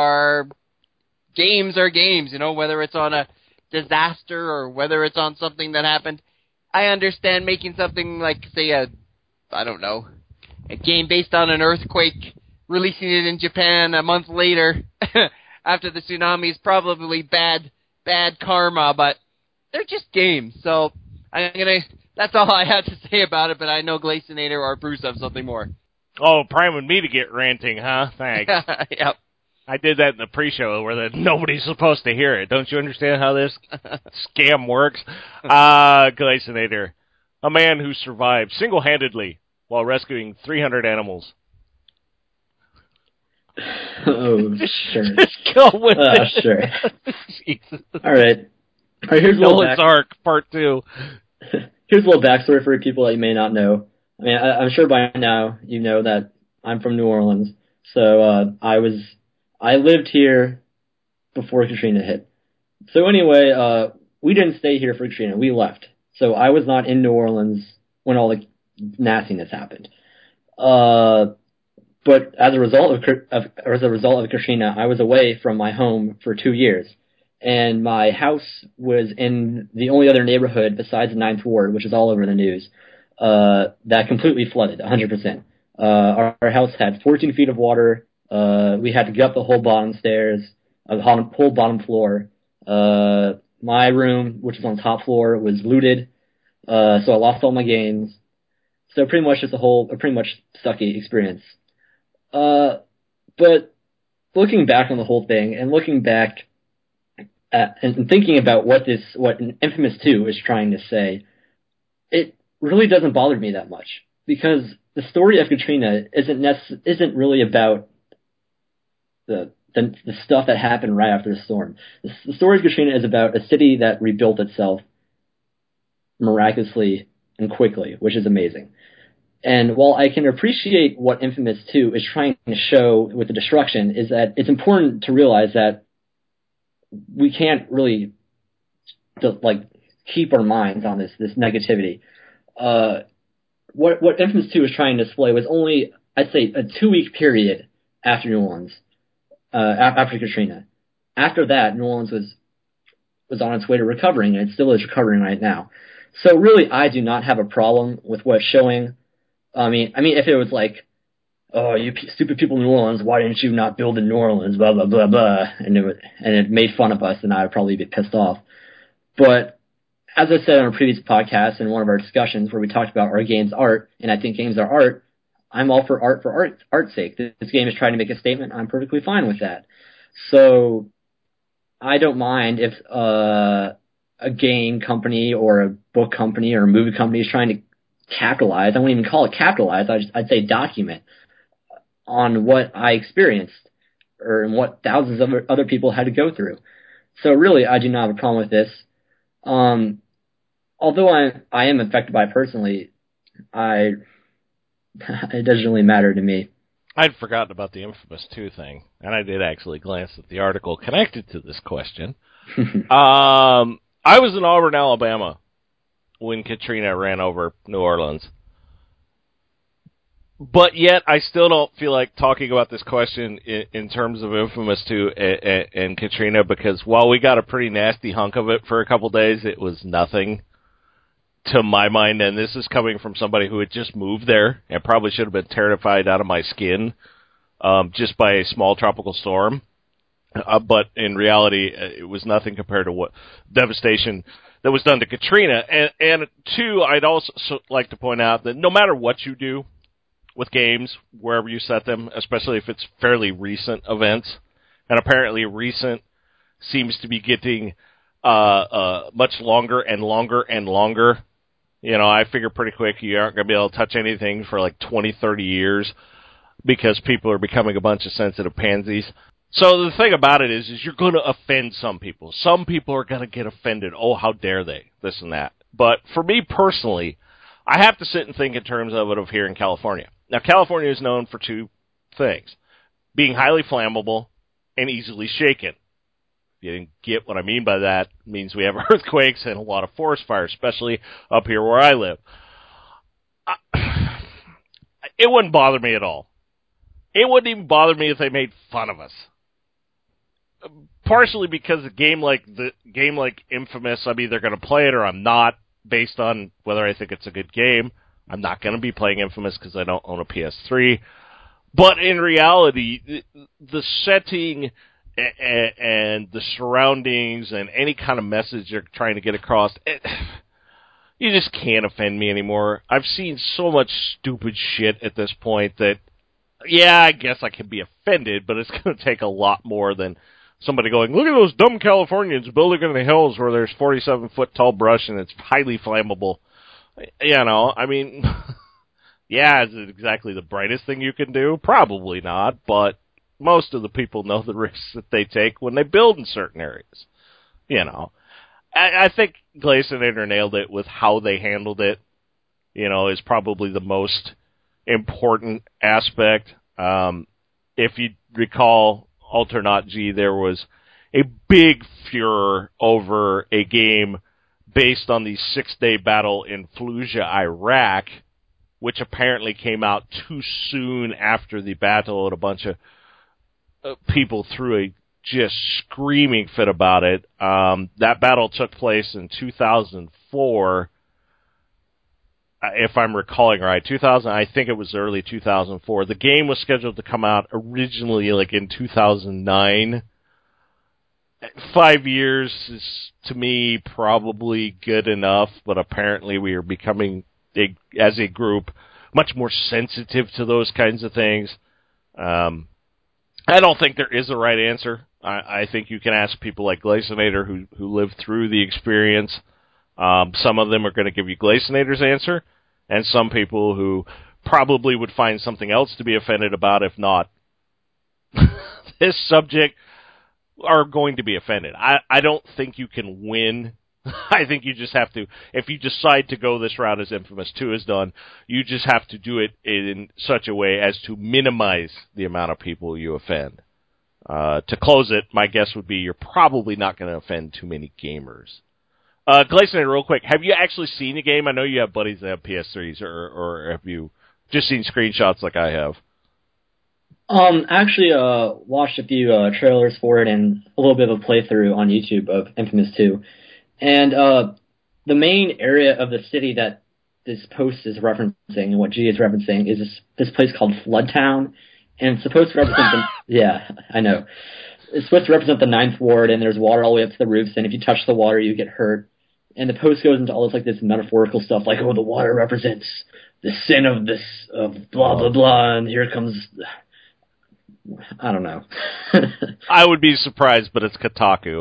games are games, whether it's on a disaster or whether it's on something that happened. I understand making something like, say, a game based on an earthquake, releasing it in Japan a month later after the tsunami is probably bad karma, but they're just games, so that's all I have to say about it, but I know Glacinator or Bruce have something more. Oh, priming me to get ranting, huh? Thanks. Yep. I did that in the pre-show where nobody's supposed to hear it. Don't you understand how this scam works? Glacinator, a man who survived single-handedly while rescuing 300 animals. Oh, sure. Just go with it. Sure. Jesus. All right. Here's a little Noah's Ark, Part 2. Here's a little backstory for people that you may not know. I mean, I'm sure by now you know that I'm from New Orleans. So I lived here before Katrina hit. So anyway, we didn't stay here for Katrina. We left. So I was not in New Orleans when all the nastiness happened. But as a result of Katrina, I was away from my home for 2 years. And my house was in the only other neighborhood besides the 9th Ward, which is all over the news, that completely flooded, 100%. Our house had 14 feet of water. We had to get up the whole bottom stairs, the whole bottom floor. My room, which was on the top floor, was looted, so I lost all my games. So pretty much just a pretty much sucky experience. But looking back on the whole thing, and looking back and thinking about what Infamous 2 is trying to say, it really doesn't bother me that much, because the story of Katrina isn't really about the stuff that happened right after the storm. The story of Katrina is about a city that rebuilt itself miraculously and quickly, which is amazing. And while I can appreciate what Infamous 2 is trying to show with the destruction, is that it's important to realize that we can't really keep our minds on this negativity. What Infamous 2 was trying to display was only, I'd say, a 2-week period after New Orleans, after Katrina. After that, New Orleans was on its way to recovering, and it still is recovering right now. So really, I do not have a problem with what it's showing. I mean, if it was like, oh, you stupid people in New Orleans, why didn't you not build in New Orleans, blah, blah, blah, blah, and it made fun of us, then I would probably be pissed off. But as I said on a previous podcast in one of our discussions where we talked about our game's art, and I think games are art, I'm all for art's sake. This game is trying to make a statement. I'm perfectly fine with that. So I don't mind if a game company or a book company or a movie company is trying to capitalize. I wouldn't even call it capitalize. I'd say document on what I experienced or what thousands of other people had to go through. So really, I do not have a problem with this. Although I am affected by it personally, it doesn't really matter to me. I'd forgotten about the Infamous 2 thing, and I did actually glance at the article connected to this question. I was in Auburn, Alabama, when Katrina ran over New Orleans. But yet, I still don't feel like talking about this question in terms of Infamous 2 and Katrina, because while we got a pretty nasty hunk of it for a couple days, it was nothing to my mind, and this is coming from somebody who had just moved there and probably should have been terrified out of my skin just by a small tropical storm. But in reality, it was nothing compared to what devastation that was done to Katrina. And two, I'd also like to point out that no matter what you do with games, wherever you set them, especially if it's fairly recent events, and apparently recent seems to be getting much longer and longer and longer. You know, I figure pretty quick you aren't going to be able to touch anything for like 20, 30 years because people are becoming a bunch of sensitive pansies. So the thing about it is you're going to offend some people. Some people are going to get offended. Oh, how dare they? This and that. But for me personally, I have to sit and think in terms of it of here in California. Now, California is known for two things: being highly flammable and easily shaken. If you didn't get what I mean by that, it means we have earthquakes and a lot of forest fires, especially up here where I live. It wouldn't bother me at all. It wouldn't even bother me if they made fun of us. Partially because a game like Infamous, I'm either going to play it or I'm not, based on whether I think it's a good game. I'm not going to be playing Infamous because I don't own a PS3. But in reality, the setting and the surroundings and any kind of message you're trying to get across, you just can't offend me anymore. I've seen so much stupid shit at this point that, yeah, I guess I can be offended, but it's going to take a lot more than somebody going, look at those dumb Californians building in the hills where there's 47-foot tall brush and it's highly flammable. You know, I mean, yeah, is it exactly the brightest thing you can do? Probably not, but most of the people know the risks that they take when they build in certain areas. You know, I think Glazinator nailed it with how they handled it, you know, is probably the most important aspect. If you recall Alternaut G, there was a big furor over a game based on the 6-day battle in Fallujah, Iraq, which apparently came out too soon after the battle, and a bunch of people threw a just screaming fit about it. That battle took place in 2004, if I'm recalling right. I think it was early 2004. The game was scheduled to come out originally like in 2009. 5 years is, to me, probably good enough, but apparently we are becoming, as a group, much more sensitive to those kinds of things. I don't think there is a right answer. I think you can ask people like Glazinator who lived through the experience. Some of them are going to give you Glazinator's answer, and some people who probably would find something else to be offended about, if not this subject, are going to be offended. I don't think you can win. I think you just have to, if you decide to go this route as Infamous 2 has done, you just have to do it in such a way as to minimize the amount of people you offend. To close it, my guess would be you're probably not going to offend too many gamers. Glazinator, real quick, have you actually seen the game? I know you have buddies that have PS3s, or have you just seen screenshots like I have? Actually, watched a few trailers for it and a little bit of a playthrough on YouTube of Infamous 2. And the main area of the city that this post is referencing and what G is referencing is this place called Floodtown, and it's supposed to represent yeah, I know. It's supposed to represent the 9th Ward, and there's water all the way up to the roofs, and if you touch the water, you get hurt. And the post goes into all this metaphorical stuff, like, oh, the water represents the sin of blah, blah, blah, and here comes... I don't know. I would be surprised, but it's Kotaku.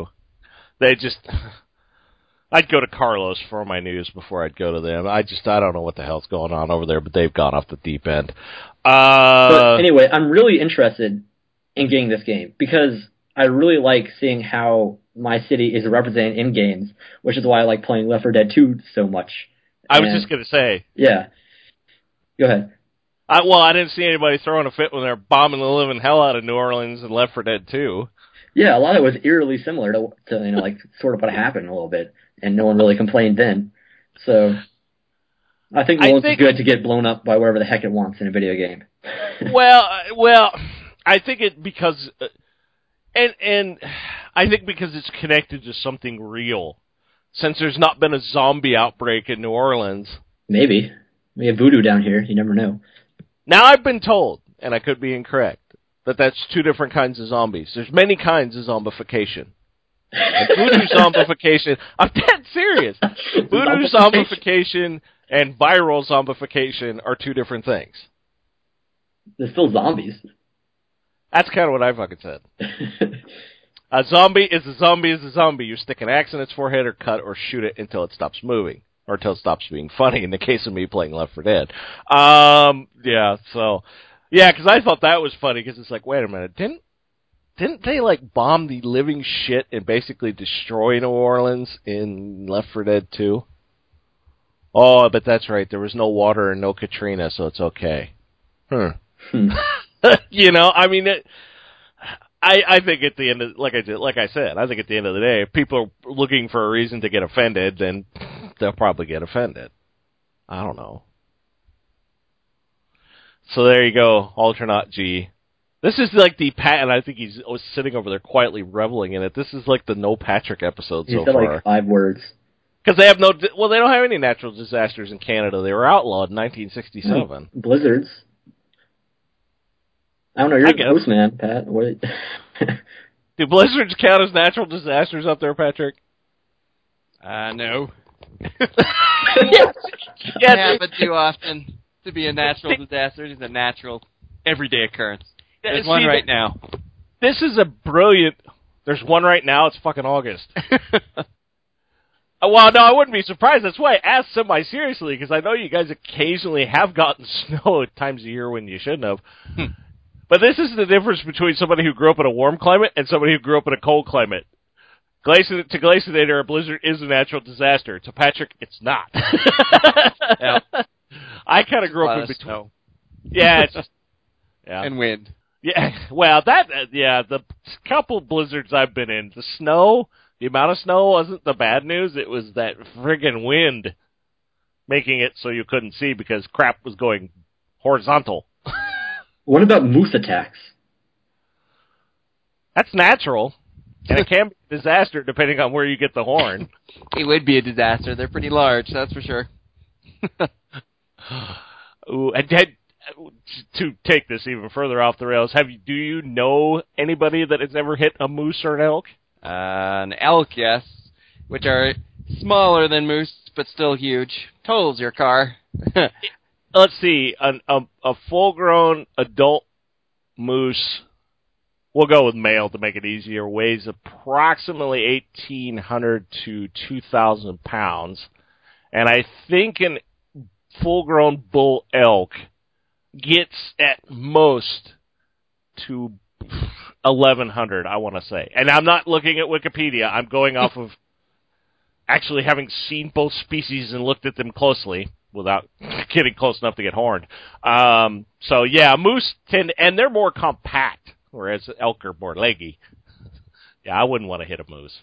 I'd go to Carlos for my news before I'd go to them. I don't know what the hell's going on over there, but they've gone off the deep end. But anyway, I'm really interested in getting this game because I really like seeing how my city is represented in games, which is why I like playing Left 4 Dead 2 so much. I was just going to say. Yeah. Go ahead. I didn't see anybody throwing a fit when they're bombing the living hell out of New Orleans and Left 4 Dead 2. Yeah, a lot of it was eerily similar to like sort of what happened a little bit, and no one really complained then. So I think New Orleans is good to get blown up by wherever the heck it wants in a video game. well, I think it because, and I think because it's connected to something real. Since there's not been a zombie outbreak in New Orleans. Maybe. We have voodoo down here. You never know. Now I've been told, and I could be incorrect, that that's two different kinds of zombies. There's many kinds of zombification. Voodoo zombification. I'm dead serious. Voodoo zombification and viral zombification are two different things. They're still zombies. That's kind of what I fucking said. A zombie is a zombie is a zombie. You stick an axe in its forehead or cut or shoot it until it stops moving. Or until it stops being funny, in the case of me playing Left 4 Dead. Because I thought that was funny, because it's like, wait a minute, didn't they, like, bomb the living shit and basically destroy New Orleans in Left 4 Dead 2? Oh, but that's right, there was no water and no Katrina, so it's okay. You know, I mean, I think at the end of, like I said, I think at the end of the day, if people are looking for a reason to get offended, then they'll probably get offended. I don't know. So there you go, Alternaut G. This is like the and I think he's sitting over there quietly reveling in it. This is like the No Patrick episode so far. He said like 5 words. Because they have they don't have any natural disasters in Canada. They were outlawed in 1967. Blizzards. I don't know, you're a postman, Pat. What? Do blizzards count as natural disasters up there, Patrick? No. Yeah, it happens too often to be a natural disaster. It's a natural, everyday occurrence. There's one right now. This is a brilliant... There's one right now. It's fucking August. Well, no, I wouldn't be surprised. That's why I asked semi-seriously, because I know you guys occasionally have gotten snow at times of year when you shouldn't have. But this is the difference between somebody who grew up in a warm climate and somebody who grew up in a cold climate. To Glacinator, a blizzard is a natural disaster. To Patrick, it's not. Yeah. I kind of grew up in between. Snow. Yeah, it's just, yeah. And wind. Yeah, well, the couple blizzards I've been in, the snow, the amount of snow wasn't the bad news. It was that friggin' wind making it so you couldn't see because crap was going horizontal. What about moose attacks? That's natural, and it can be a disaster depending on where you get the horn. It would be a disaster. They're pretty large, that's for sure. Ooh, and to take this even further off the rails, do you know anybody that has ever hit a moose or an elk? An elk, yes, which are smaller than moose, but still huge. Totals your car. Let's see, a full-grown adult moose, we'll go with male to make it easier, weighs approximately 1,800 to 2,000 pounds. And I think an full-grown bull elk gets at most to 1,100, I want to say. And I'm not looking at Wikipedia. I'm going off of actually having seen both species and looked at them closely without getting close enough to get horned. So, yeah, moose and they're more compact, whereas elk are more leggy. Yeah, I wouldn't want to hit a moose.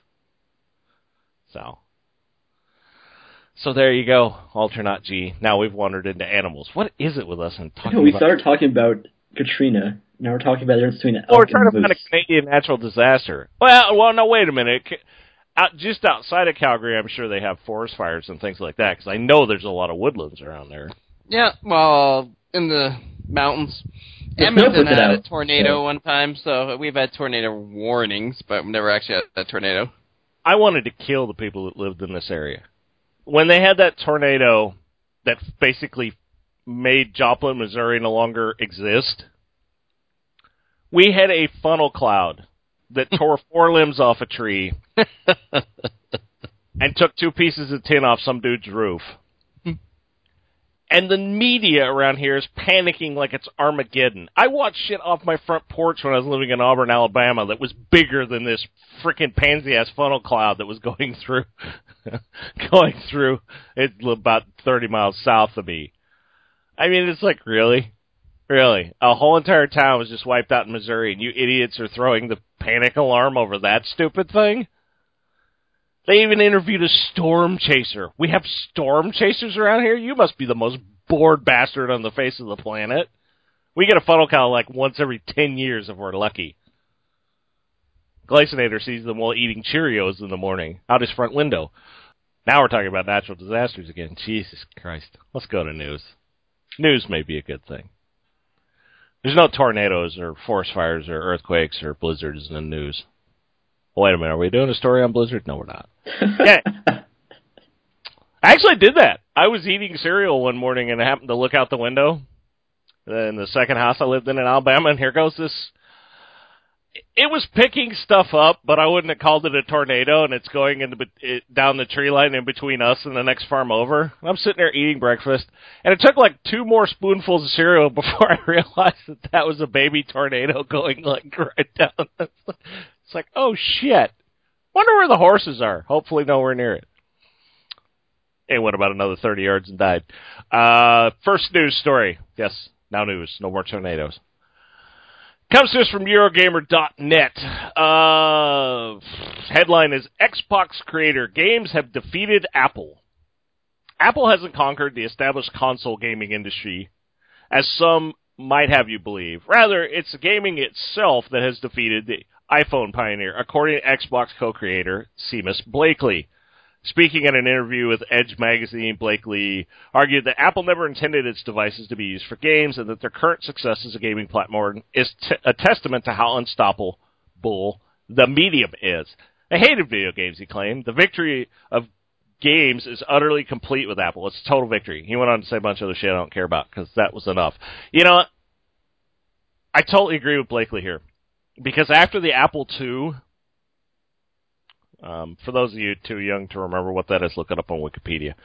So there you go, Alternaut G. Now we've wandered into animals. What is it with us and talking we started talking about Katrina. Now we're talking about the difference between an elk we're trying and to moose. find a Canadian natural disaster. Well, no, wait a minute. just outside of Calgary, I'm sure they have forest fires and things like that, because I know there's a lot of woodlands around there. Yeah, well, in the mountains. The Edmonton snow puts it had a out, tornado so. one time, so we've had tornado warnings, but we've never actually had a tornado. I wanted to kill the people that lived in this area. When they had that tornado that basically made Joplin, Missouri no longer exist, we had a funnel cloud that tore 4 limbs off a tree and took 2 pieces of tin off some dude's roof. And the media around here is panicking like it's Armageddon. I watched shit off my front porch when I was living in Auburn, Alabama that was bigger than this freaking pansy-ass funnel cloud that was going through it's about 30 miles south of me. I mean, it's like, really? Really? A whole entire town was just wiped out in Missouri, and you idiots are throwing the panic alarm over that stupid thing? They even interviewed a storm chaser. We have storm chasers around here? You must be the most bored bastard on the face of the planet. We get a funnel cloud like once every 10 years if we're lucky. Gleisinator sees them while eating Cheerios in the morning out his front window. Now we're talking about natural disasters again. Jesus Christ. Let's go to news. News may be a good thing. There's no tornadoes or forest fires or earthquakes or blizzards in the news. Wait a minute, are we doing a story on Blizzard? No, we're not. Yeah. I actually did that. I was eating cereal one morning and I happened to look out the window in the second house I lived in Alabama, and here goes this. It was picking stuff up, but I wouldn't have called it a tornado, and it's going down the tree line in between us and the next farm over. And I'm sitting there eating breakfast, and it took like 2 more spoonfuls of cereal before I realized that was a baby tornado going like right down. It's like, oh shit. Wonder where the horses are. Hopefully nowhere near it. It went about another 30 yards and died. First news story. Yes, now news. No more tornadoes. Comes to us from Eurogamer.net. Headline is, Xbox creator games have defeated Apple. Apple hasn't conquered the established console gaming industry, as some might have you believe. Rather, it's gaming itself that has defeated the iPhone pioneer, according to Xbox co-creator Seamus Blakely. Speaking in an interview with Edge magazine, Blakely argued that Apple never intended its devices to be used for games and that their current success as a gaming platform is a testament to how unstoppable the medium is. I hated video games, he claimed. The victory of games is utterly complete with Apple. It's a total victory. He went on to say a bunch of other shit I don't care about because that was enough. You know, I totally agree with Blakely here. Because after the Apple II, for those of you too young to remember what that is, look it up on Wikipedia.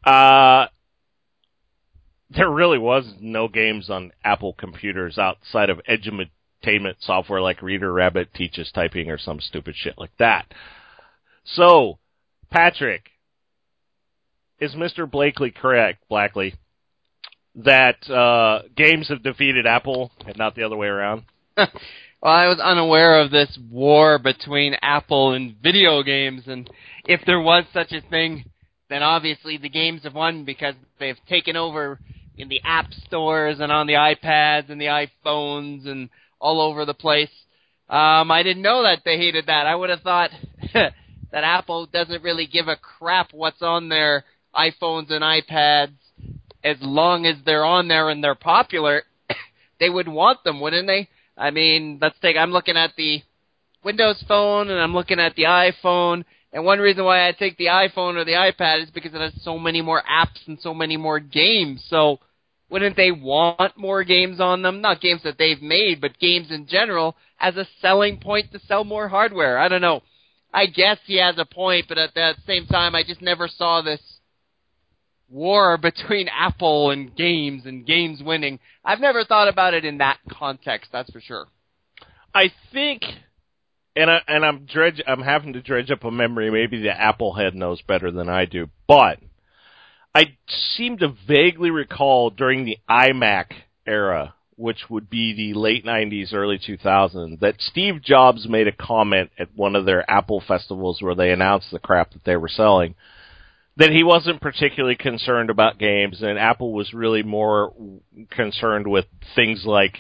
There really was no games on Apple computers outside of edutainment software like Reader Rabbit teaches typing or some stupid shit like that. So, Patrick, is Mr. Blakely correct, Blackley, that games have defeated Apple and not the other way around? Well, I was unaware of this war between Apple and video games, and if there was such a thing, then obviously the games have won because they've taken over in the app stores and on the iPads and the iPhones and all over the place. I didn't know that they hated that. I would have thought that Apple doesn't really give a crap what's on their iPhones and iPads as long as they're on there and they're popular. They would want them, wouldn't they? I mean, I'm looking at the Windows Phone and I'm looking at the iPhone, and one reason why I take the iPhone or the iPad is because it has so many more apps and so many more games. So wouldn't they want more games on them? Not games that they've made, but games in general as a selling point to sell more hardware. I don't know. I guess he has a point, but at the same time, I just never saw this war between Apple and games winning. I've never thought about it in that context, that's for sure. I think, and I'm having to dredge up a memory. Maybe the Apple head knows better than I do, but I seem to vaguely recall during the iMac era, which would be the late 90s, early 2000s, that Steve Jobs made a comment at one of their Apple festivals where they announced the crap that they were selling, that he wasn't particularly concerned about games, and Apple was really more concerned with things like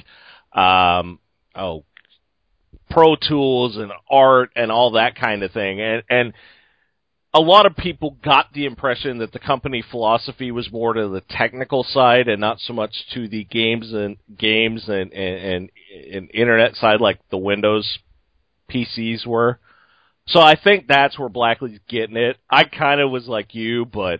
Pro Tools and art and all that kind of thing. And a lot of people got the impression that the company philosophy was more to the technical side and not so much to the games and internet side like the Windows PCs were. So I think that's where Blackley's getting it. I kind of was like you, but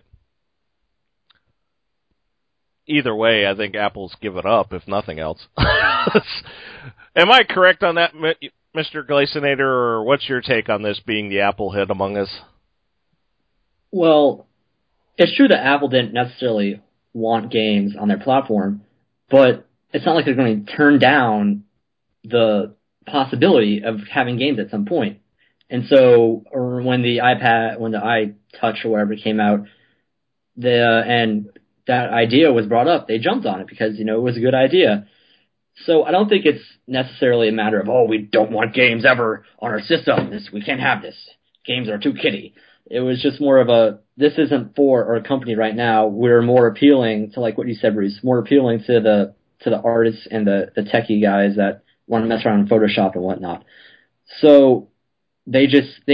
either way, I think Apple's given up, if nothing else. Am I correct on that, Mr. Glacenator, or what's your take on this being the Apple hit among us? Well, it's true that Apple didn't necessarily want games on their platform, but it's not like they're going to turn down the possibility of having games at some point. And so, or when the iTouch or whatever came out, and that idea was brought up, they jumped on it because, it was a good idea. So I don't think it's necessarily a matter of, we don't want games ever on our system. We can't have this. Games are too kiddie. It was just more of this isn't for our company right now. We're more appealing to, like what you said, Bruce, more appealing to the artists and the techie guys that want to mess around in Photoshop and whatnot. So they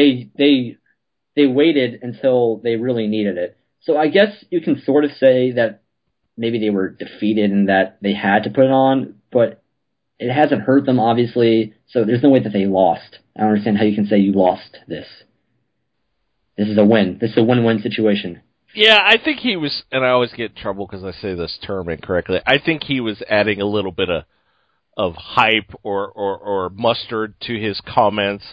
waited until they really needed it. So I guess you can sort of say that maybe they were defeated and that they had to put it on, but it hasn't hurt them, obviously, so there's no way that they lost. I don't understand how you can say you lost this. This is a win. This is a win-win situation. Yeah, I think he was, and I always get in trouble because I say this term incorrectly, I think he was adding a little bit of hype or mustard to his comments.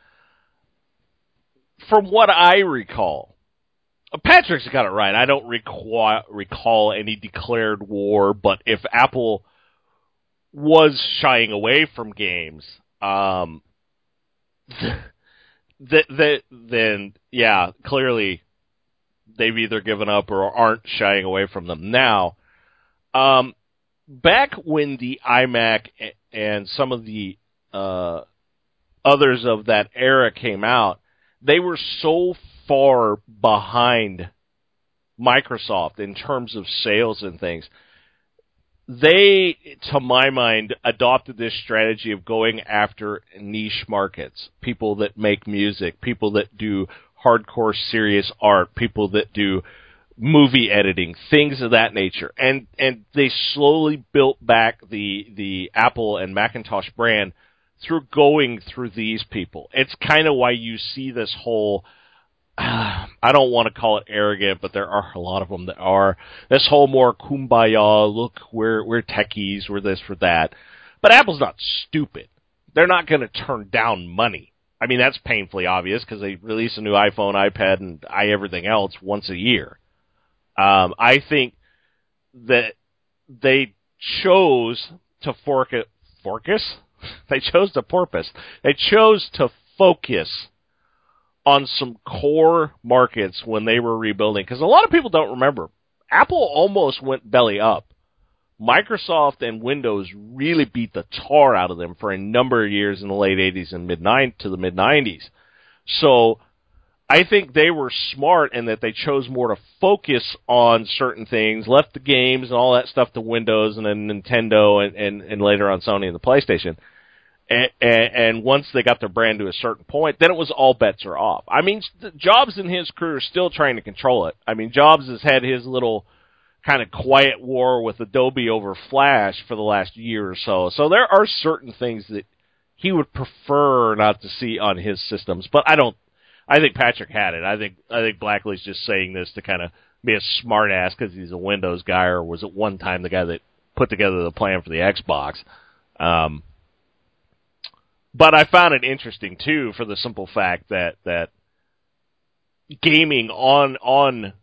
From what I recall, Patrick's got it right. I don't recall any declared war, but if Apple was shying away from games, then yeah, clearly they've either given up or aren't shying away from them now. Back when the iMac and some of the others of that era came out, they were so far behind Microsoft in terms of sales and things. They, to my mind, adopted this strategy of going after niche markets, people that make music, people that do hardcore serious art, people that do movie editing, things of that nature. And they slowly built back the Apple and Macintosh brand through going through these people. It's kind of why you see this whole, I don't want to call it arrogant, but there are a lot of them that are, this whole more kumbaya, look, we're techies, we're this, we're that. But Apple's not stupid. They're not going to turn down money. I mean, that's painfully obvious because they release a new iPhone, iPad, and everything else once a year. I think that they chose to focus. They chose to focus on some core markets when they were rebuilding. Because a lot of people don't remember, Apple almost went belly up. Microsoft and Windows really beat the tar out of them for a number of years in the late 80s and to the mid-90s. So I think they were smart in that they chose more to focus on certain things, left the games and all that stuff to Windows and then Nintendo and later on Sony and the PlayStation. And once they got their brand to a certain point, then it was all bets are off. I mean, Jobs and his crew are still trying to control it. I mean, Jobs has had his little kind of quiet war with Adobe over Flash for the last year or so. So there are certain things that he would prefer not to see on his systems. But I think Patrick had it. I think Blackley's just saying this to kind of be a smart ass because he's a Windows guy, or was at one time the guy that put together the plan for the Xbox. But I found it interesting too, for the simple fact that gaming on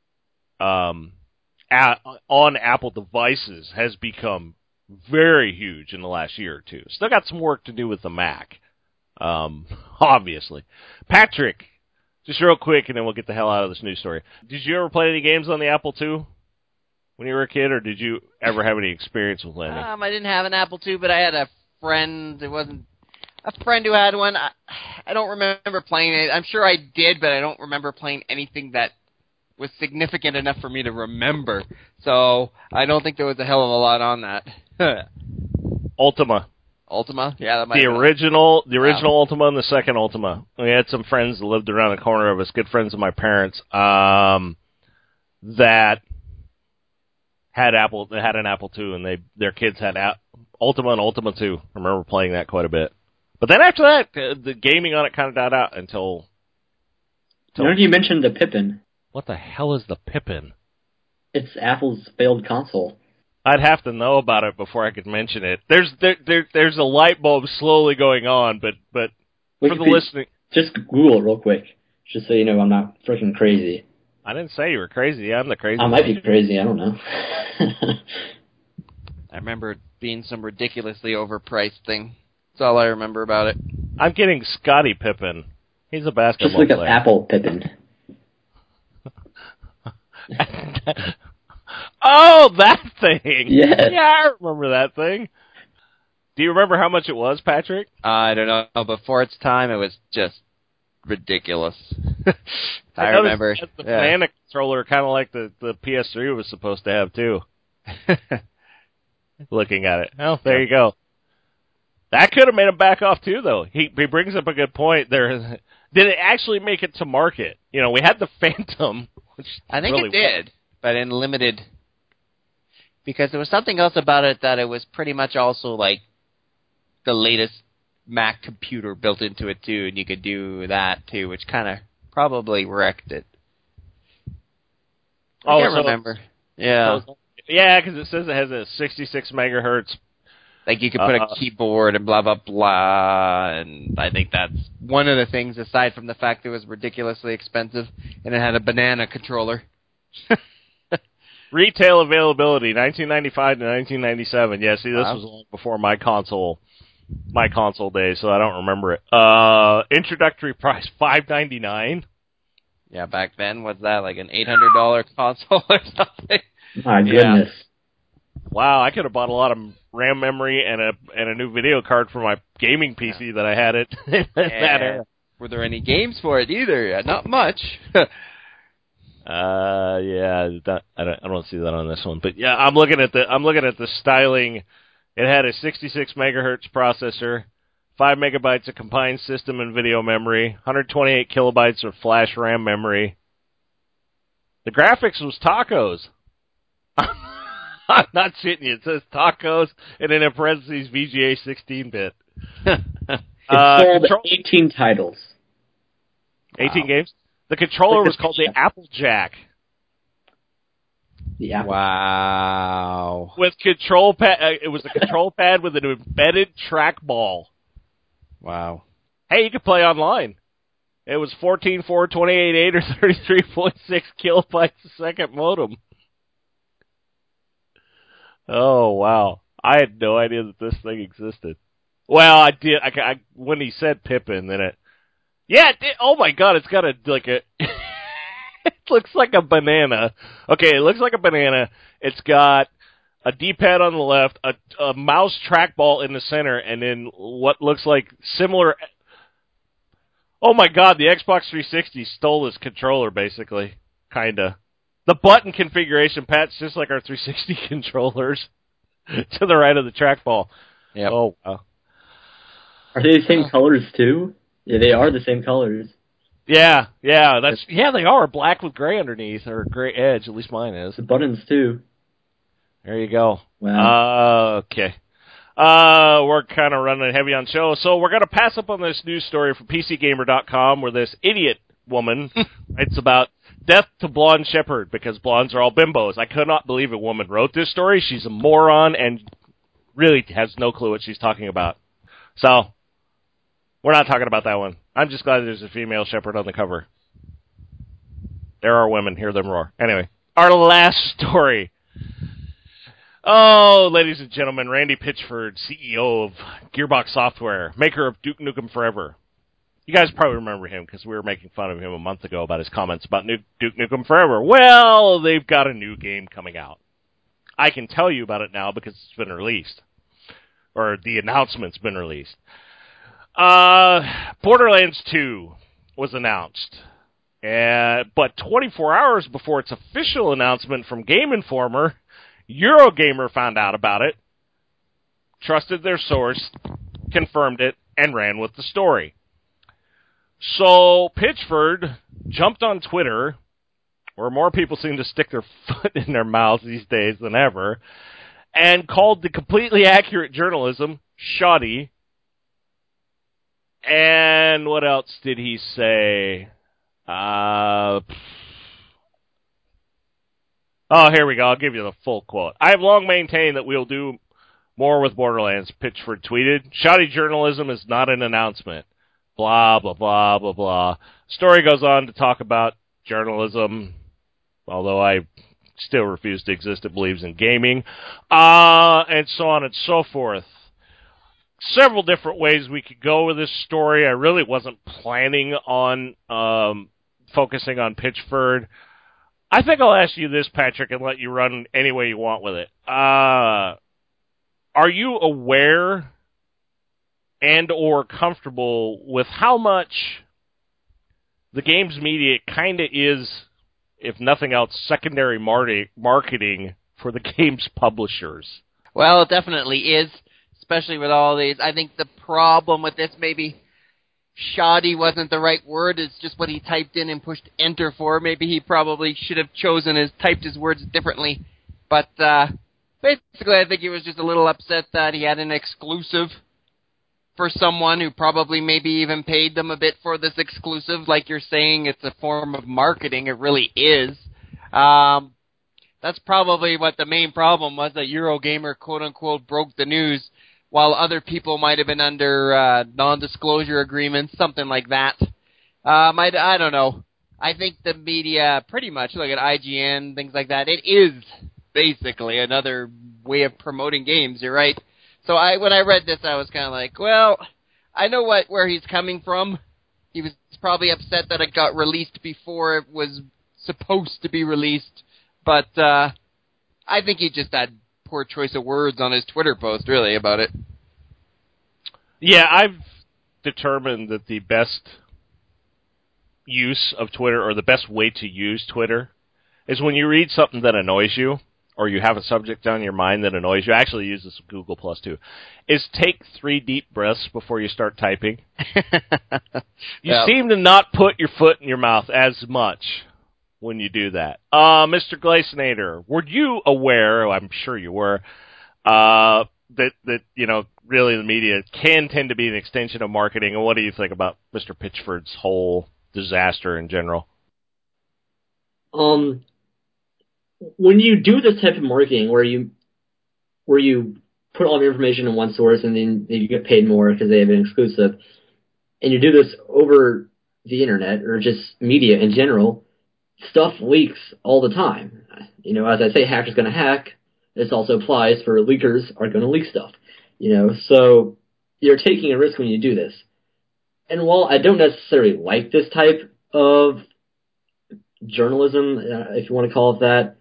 Apple devices has become very huge in the last year or two. Still got some work to do with the Mac, obviously. Patrick, just real quick, and then we'll get the hell out of this news story. Did you ever play any games on the Apple II when you were a kid, or did you ever have any experience with Landon? I didn't have an Apple II, but I had a friend. It wasn't a friend who had one. I don't remember playing it. I'm sure I did, but I don't remember playing anything that was significant enough for me to remember. So I don't think there was a hell of a lot on that. Ultima. Ultima? Yeah, that might The have been original Ultima and the second Ultima. We had some friends that lived around the corner of us, good friends of my parents, that had an Apple II, and their kids had Ultima and Ultima 2. I remember playing that quite a bit. But then after that, the gaming on it kind of died out until... You mentioned the Pippin. What the hell is the Pippin? It's Apple's failed console. I'd have to know about it before I could mention it. There's a light bulb slowly going on, but for the listening... Just Google it real quick, just so you know I'm not freaking crazy. I didn't say you were crazy. I'm the crazy I might be crazy, I don't know. I remember it being some ridiculously overpriced thing. That's all I remember about it. I'm getting Scottie Pippen. He's a basketball Just look player. up Apple Pippin. Oh, that thing! Yes. Yeah, I remember that thing. Do you remember how much it was, Patrick? I don't know. Before its time, it was just ridiculous. I remember. The banana controller, kind of like the PS3 was supposed to have, too. Looking at it. Oh, there you go. That could have made him back off, too, though. He brings up a good point. Did it actually make it to market? You know, we had the Phantom, which I think really it did, but in limited... Because there was something else about it that it was pretty much also like the latest Mac computer built into it too, and you could do that too, which kind of probably wrecked it. I can't remember. Yeah. Yeah, because it says it has a 66 megahertz. Like you could put a keyboard and blah, blah, blah, and I think that's one of the things, aside from the fact it was ridiculously expensive, and it had a banana controller. Retail availability, 1995 to 1997. Yeah, see, this was long before my console days, so I don't remember it. Introductory price, $599. Yeah, back then, was that like an $800 console or something? My goodness. Yeah. Wow, I could have bought a lot of RAM memory and a new video card for my gaming PC that I had it in that era. Were there any games for it either? Not much. Yeah, I don't see that on this one, but yeah, I'm looking at the styling. It had a 66 megahertz processor, 5 megabytes of combined system and video memory, 128 kilobytes of flash RAM memory. The graphics was tacos. I'm not shitting you. It says tacos and then in parentheses VGA 16-bit. It sold 18 titles. 18 games? The controller was called the Applejack. The Apple. Wow. With control pad, it was a control pad with an embedded trackball. Wow. Hey, you could play online. It was 14.4, 28.8, or 33.6 kilobytes a second modem. Oh, wow. I had no idea that this thing existed. Well, I did. When he said Pippin, then it... Yeah, it did. Oh my God, it's got it looks like a banana. Okay, it looks like a banana. It's got a D-pad on the left, a mouse trackball in the center, and then what looks like similar... Oh my God, the Xbox 360 stole this controller, basically. Kinda. The button configuration, Pat's just like our 360 controllers to the right of the trackball. Yeah. Oh, wow. Are they the same colors, too? Yeah, they are the same colors. Yeah, they are black with gray underneath, or gray edge. At least mine is. The buttons too. There you go. Wow. Okay. We're kind of running heavy on show, so we're going to pass up on this news story from PCGamer.com, where this idiot woman writes about death to blonde shepherd because blondes are all bimbos. I could not believe a woman wrote this story. She's a moron and really has no clue what she's talking about. So. We're not talking about that one. I'm just glad there's a female shepherd on the cover. There are women. Hear them roar. Anyway, our last story. Oh, ladies and gentlemen, Randy Pitchford, CEO of Gearbox Software, maker of Duke Nukem Forever. You guys probably remember him because we were making fun of him a month ago about his comments about Duke Nukem Forever. Well, they've got a new game coming out. I can tell you about it now because it's been released. Or the announcement's been released. Borderlands 2 was announced, but 24 hours before its official announcement from Game Informer, Eurogamer found out about it, trusted their source, confirmed it, and ran with the story. So Pitchford jumped on Twitter, where more people seem to stick their foot in their mouths these days than ever, and called the completely accurate journalism shoddy. And what else did he say? Oh, here we go. I'll give you the full quote. I have long maintained that we'll do more with Borderlands, Pitchford tweeted. Shoddy journalism is not an announcement. Blah, blah, blah, blah, blah. Story goes on to talk about journalism, although I still refuse to exist. It believes in gaming, and so on and so forth. Several different ways we could go with this story. I really wasn't planning on focusing on Pitchford. I think I'll ask you this, Patrick, and let you run any way you want with it. Are you aware and or comfortable with how much the games media kind of is, if nothing else, secondary marketing for the games publishers? Well, it definitely is, especially with all these. I think the problem with this, maybe shoddy wasn't the right word. It's just what he typed in and pushed enter for. Maybe he probably should have typed his words differently. But basically, I think he was just a little upset that he had an exclusive for someone who probably maybe even paid them a bit for this exclusive. Like you're saying, it's a form of marketing. It really is. That's probably what the main problem was, that Eurogamer, quote-unquote, broke the news, while other people might have been under non-disclosure agreements, something like that. I don't know. I think the media pretty much, look at IGN, things like that, it is basically another way of promoting games, you're right. So when I read this, I was kind of like, well, I know where he's coming from. He was probably upset that it got released before it was supposed to be released, but I think he just had poor choice of words on his Twitter post, really, about it. Yeah, I've determined that the best use of Twitter, or the best way to use Twitter, is when you read something that annoys you, or you have a subject on your mind that annoys you. I actually use this with Google Plus too. Is take 3 deep breaths before you start typing. You seem to not put your foot in your mouth as much when you do that. Mr. Gleisnader, were you aware, I'm sure you were, that really the media can tend to be an extension of marketing, and what do you think about Mr. Pitchford's whole disaster in general? When you do this type of marketing where you put all the information in one source and then you get paid more because they have an exclusive, and you do this over the internet or just media in general, stuff leaks all the time. As I say, hacker's going to hack. This also applies for leakers are going to leak stuff. So you're taking a risk when you do this. And while I don't necessarily like this type of journalism, if you want to call it that,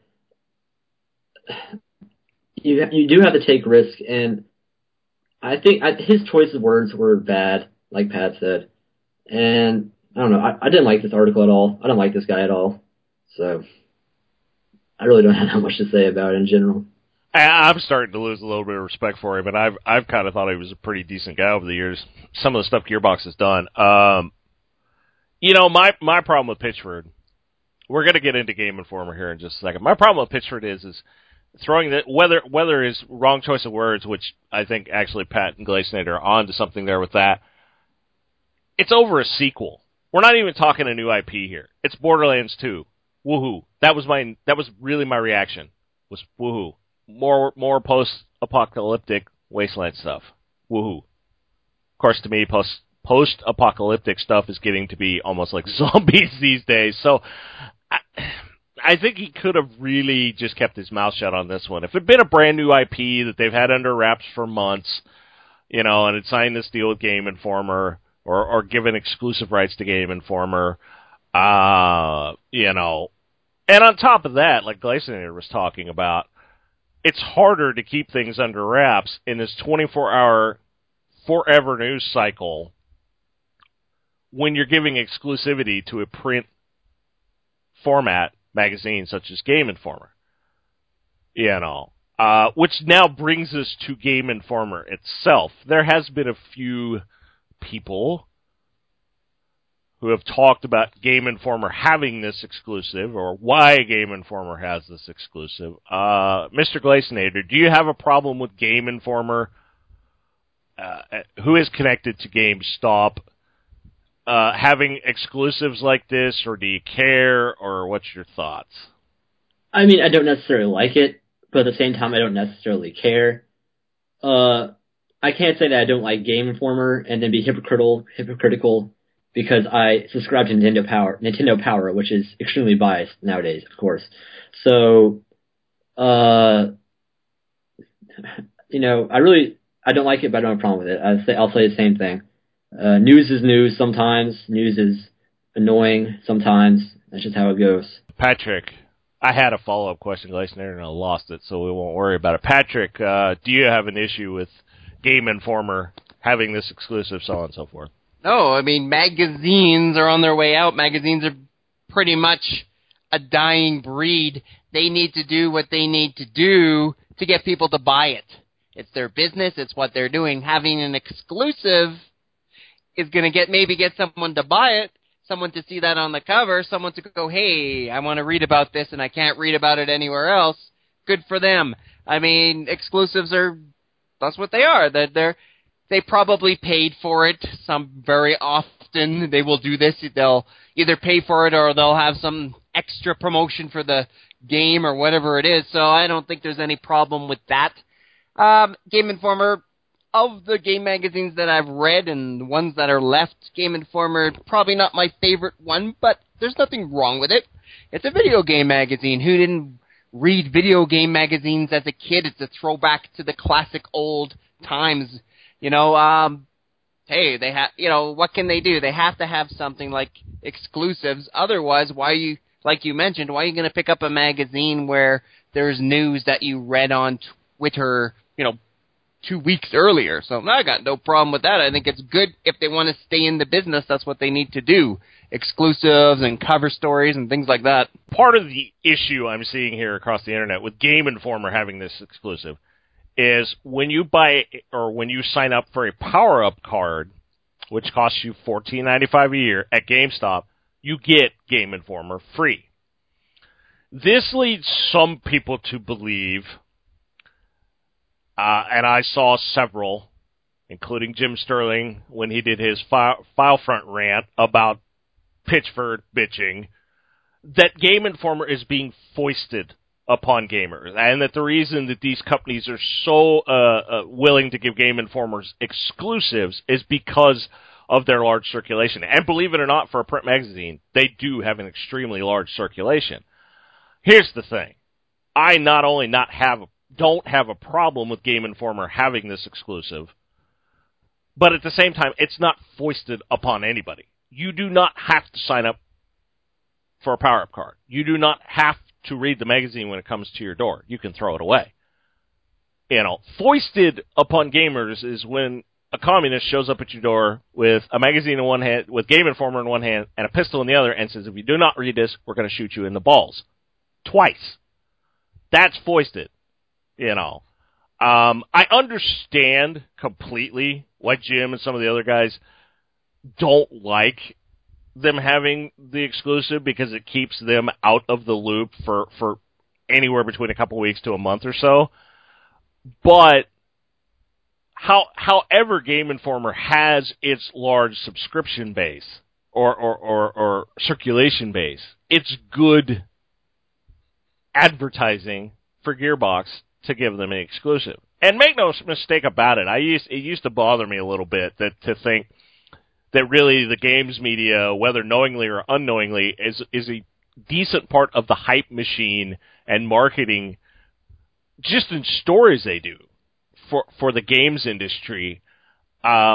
you do have to take risk, and I think his choice of words were bad, like Pat said. And I don't know, I didn't like this article at all. I don't like this guy at all. So I really don't have that much to say about it in general. I'm starting to lose a little bit of respect for him, but I've kind of thought he was a pretty decent guy over the years. Some of the stuff Gearbox has done. My problem with Pitchford, we're going to get into Game Informer here in just a second. My problem with Pitchford is throwing that, whether his wrong choice of words, which I think actually Pat and Gleisnader are on to something there with that. It's over a sequel. We're not even talking a new IP here. It's Borderlands 2. Woohoo! That was really my reaction. Was woohoo! More post-apocalyptic wasteland stuff. Woohoo! Of course, to me, post-apocalyptic stuff is getting to be almost like zombies these days. So I think he could have really just kept his mouth shut on this one. If it had been a brand new IP that they've had under wraps for months, and had signed this deal with Game Informer, or given exclusive rights to Game Informer, and on top of that, like Gleisnader was talking about, it's harder to keep things under wraps in this 24-hour forever news cycle when you're giving exclusivity to a print format magazine such as Game Informer. Which now brings us to Game Informer itself. There has been a few people who have talked about Game Informer having this exclusive, or why Game Informer has this exclusive. Mr. Glacenator, do you have a problem with Game Informer, who is connected to GameStop, having exclusives like this, or do you care, or what's your thoughts? I mean, I don't necessarily like it, but at the same time, I don't necessarily care. I can't say that I don't like Game Informer and then be hypocritical because I subscribe to Nintendo Power, which is extremely biased nowadays, of course. So, I don't like it, but I don't have a problem with it. I'll say the same thing. News is news sometimes. News is annoying sometimes. That's just how it goes. Patrick, I had a follow-up question, Glacenator, and I lost it, so we won't worry about it. Patrick, do you have an issue with Game Informer having this exclusive, so on and so forth? No, I mean, magazines are on their way out. Magazines are pretty much a dying breed. They need to do what they need to do to get people to buy it. It's their business. It's what they're doing. Having an exclusive is going to get someone to buy it, someone to see that on the cover, someone to go, hey, I want to read about this and I can't read about it anywhere else. Good for them. I mean, exclusives that's what they are. They probably paid for it. Very often they will do this. They'll either pay for it or they'll have some extra promotion for the game or whatever it is. So I don't think there's any problem with that. Game Informer, of the game magazines that I've read and the ones that are left, Game Informer, probably not my favorite one, but there's nothing wrong with it. It's a video game magazine. Who didn't read video game magazines as a kid? It's a throwback to the classic old times. Hey, they have, what can they do? They have to have something like exclusives. Otherwise, like you mentioned, why are you going to pick up a magazine where there's news that you read on Twitter, 2 weeks earlier? So I got no problem with that. I think it's good if they want to stay in the business. That's what they need to do. Exclusives and cover stories and things like that. Part of the issue I'm seeing here across the internet with Game Informer having this exclusive is when you buy or when you sign up for a power-up card, which costs you $14.95 a year at GameStop, you get Game Informer free. This leads some people to believe, and I saw several, including Jim Sterling when he did his file front rant about Pitchford bitching, that Game Informer is being foisted upon gamers, and that the reason that these companies are so willing to give Game Informers exclusives is because of their large circulation. And believe it or not, for a print magazine, they do have an extremely large circulation. Here's the thing. I not only don't have a problem with Game Informer having this exclusive, but at the same time, it's not foisted upon anybody. You do not have to sign up for a power-up card. You do not have to read the magazine when it comes to your door. You can throw it away. Foisted upon gamers is when a communist shows up at your door with a magazine in one hand, with Game Informer in one hand, and a pistol in the other, and says, if you do not read this, we're going to shoot you in the balls. Twice. That's foisted. I understand completely why Jim and some of the other guys don't like them having the exclusive, because it keeps them out of the loop for anywhere between a couple weeks to a month or so. But however Game Informer has its large subscription base or circulation base, it's good advertising for Gearbox to give them an exclusive. And make no mistake about it, it used to bother me a little bit to think that really the games media, whether knowingly or unknowingly, is a decent part of the hype machine and marketing, just in stories they do for the games industry. I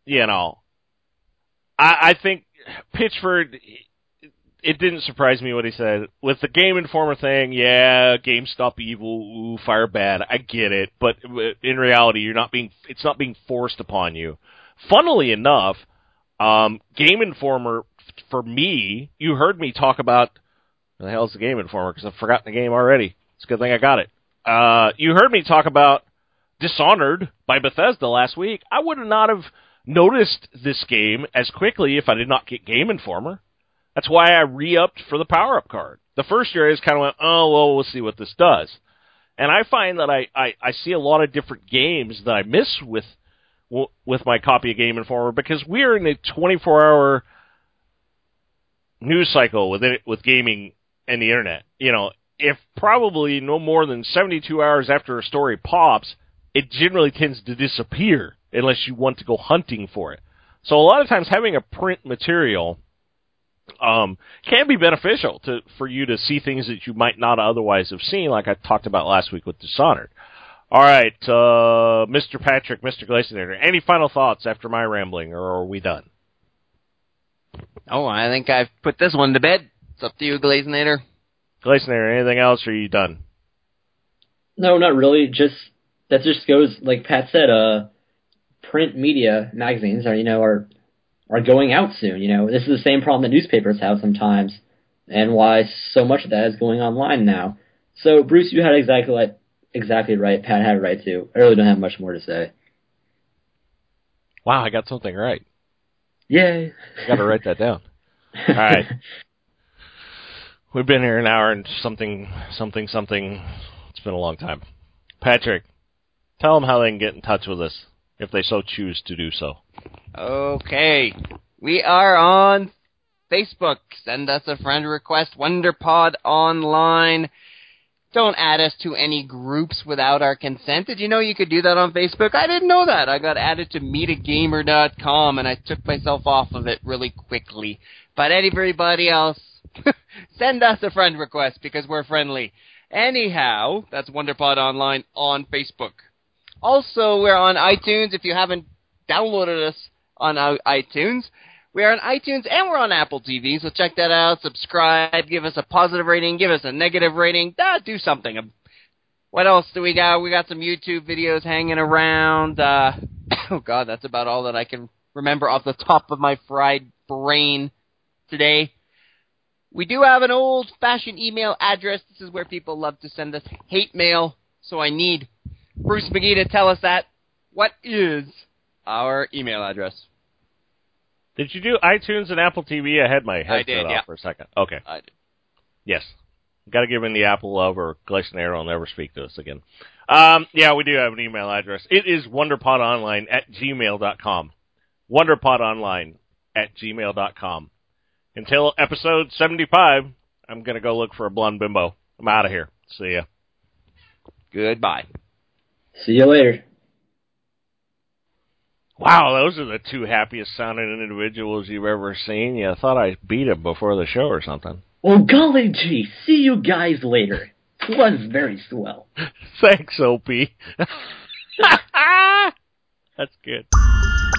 think Pitchford, it didn't surprise me what he said. With the Game Informer thing, yeah, GameStop evil, fire bad, I get it. But in reality, it's not being forced upon you. Funnily enough, Game Informer, for me, you heard me talk about, what the hell is the Game Informer? Because I've forgotten the game already. It's a good thing I got it. You heard me talk about Dishonored by Bethesda last week. I would not have noticed this game as quickly if I did not get Game Informer. That's why I re-upped for the power-up card. The first year I just kind of went, oh, well, we'll see what this does. And I find that I see a lot of different games that I miss with my copy of Game Informer because we're in a 24-hour news cycle with gaming and the internet. You know, if probably no more than 72 hours after a story pops, it generally tends to disappear unless you want to go hunting for it. So a lot of times having a print material can be beneficial for you to see things that you might not otherwise have seen, like I talked about last week with Dishonored. All right, Mr. Patrick, Mr. Glacier, any final thoughts after my rambling, or are we done? Oh, I think I've put this one to bed. It's up to you, Glazinator. Glazinator, anything else, or are you done? No, not really. That just goes, like Pat said, print media magazines are going out soon. This is the same problem that newspapers have sometimes, and why so much of that is going online now. So, Bruce, you had exactly right. Pat had it right too. I really don't have much more to say. Wow, I got something right. Yay! I got to write that down. All right. We've been here an hour and something. It's been a long time. Patrick, tell them how they can get in touch with us if they so choose to do so. Okay. We are on Facebook. Send us a friend request, WonderPod Online. Don't add us to any groups without our consent. Did you know you could do that on Facebook? I didn't know that. I got added to metagamer.com, and I took myself off of it really quickly. But everybody else, send us a friend request because we're friendly. Anyhow, that's WonderPod Online on Facebook. Also, we're on iTunes. If you haven't downloaded us on iTunes, we are on iTunes and we're on Apple TV, so check that out. Subscribe, give us a positive rating, give us a negative rating. Do something. What else do we got? We got some YouTube videos hanging around. Oh, God, that's about all that I can remember off the top of my fried brain today. We do have an old-fashioned email address. This is where people love to send us hate mail, so I need Bruce McGee to tell us that. What is our email address? Did you do iTunes and Apple TV? I had my headset off yeah. for a second. Okay. I did. Yes. Got to give him the Apple love or Glacier will never speak to us again. Yeah, we do have an email address. It is wonderpodonline@gmail.com. wonderpodonline@gmail.com. Until episode 75, I'm going to go look for a blonde bimbo. I'm out of here. See ya. Goodbye. See you later. Wow, those are the two happiest sounding individuals you've ever seen. You thought I beat them before the show or something. Oh, golly gee. See you guys later. 'Twas very swell. Thanks, Opie. That's good.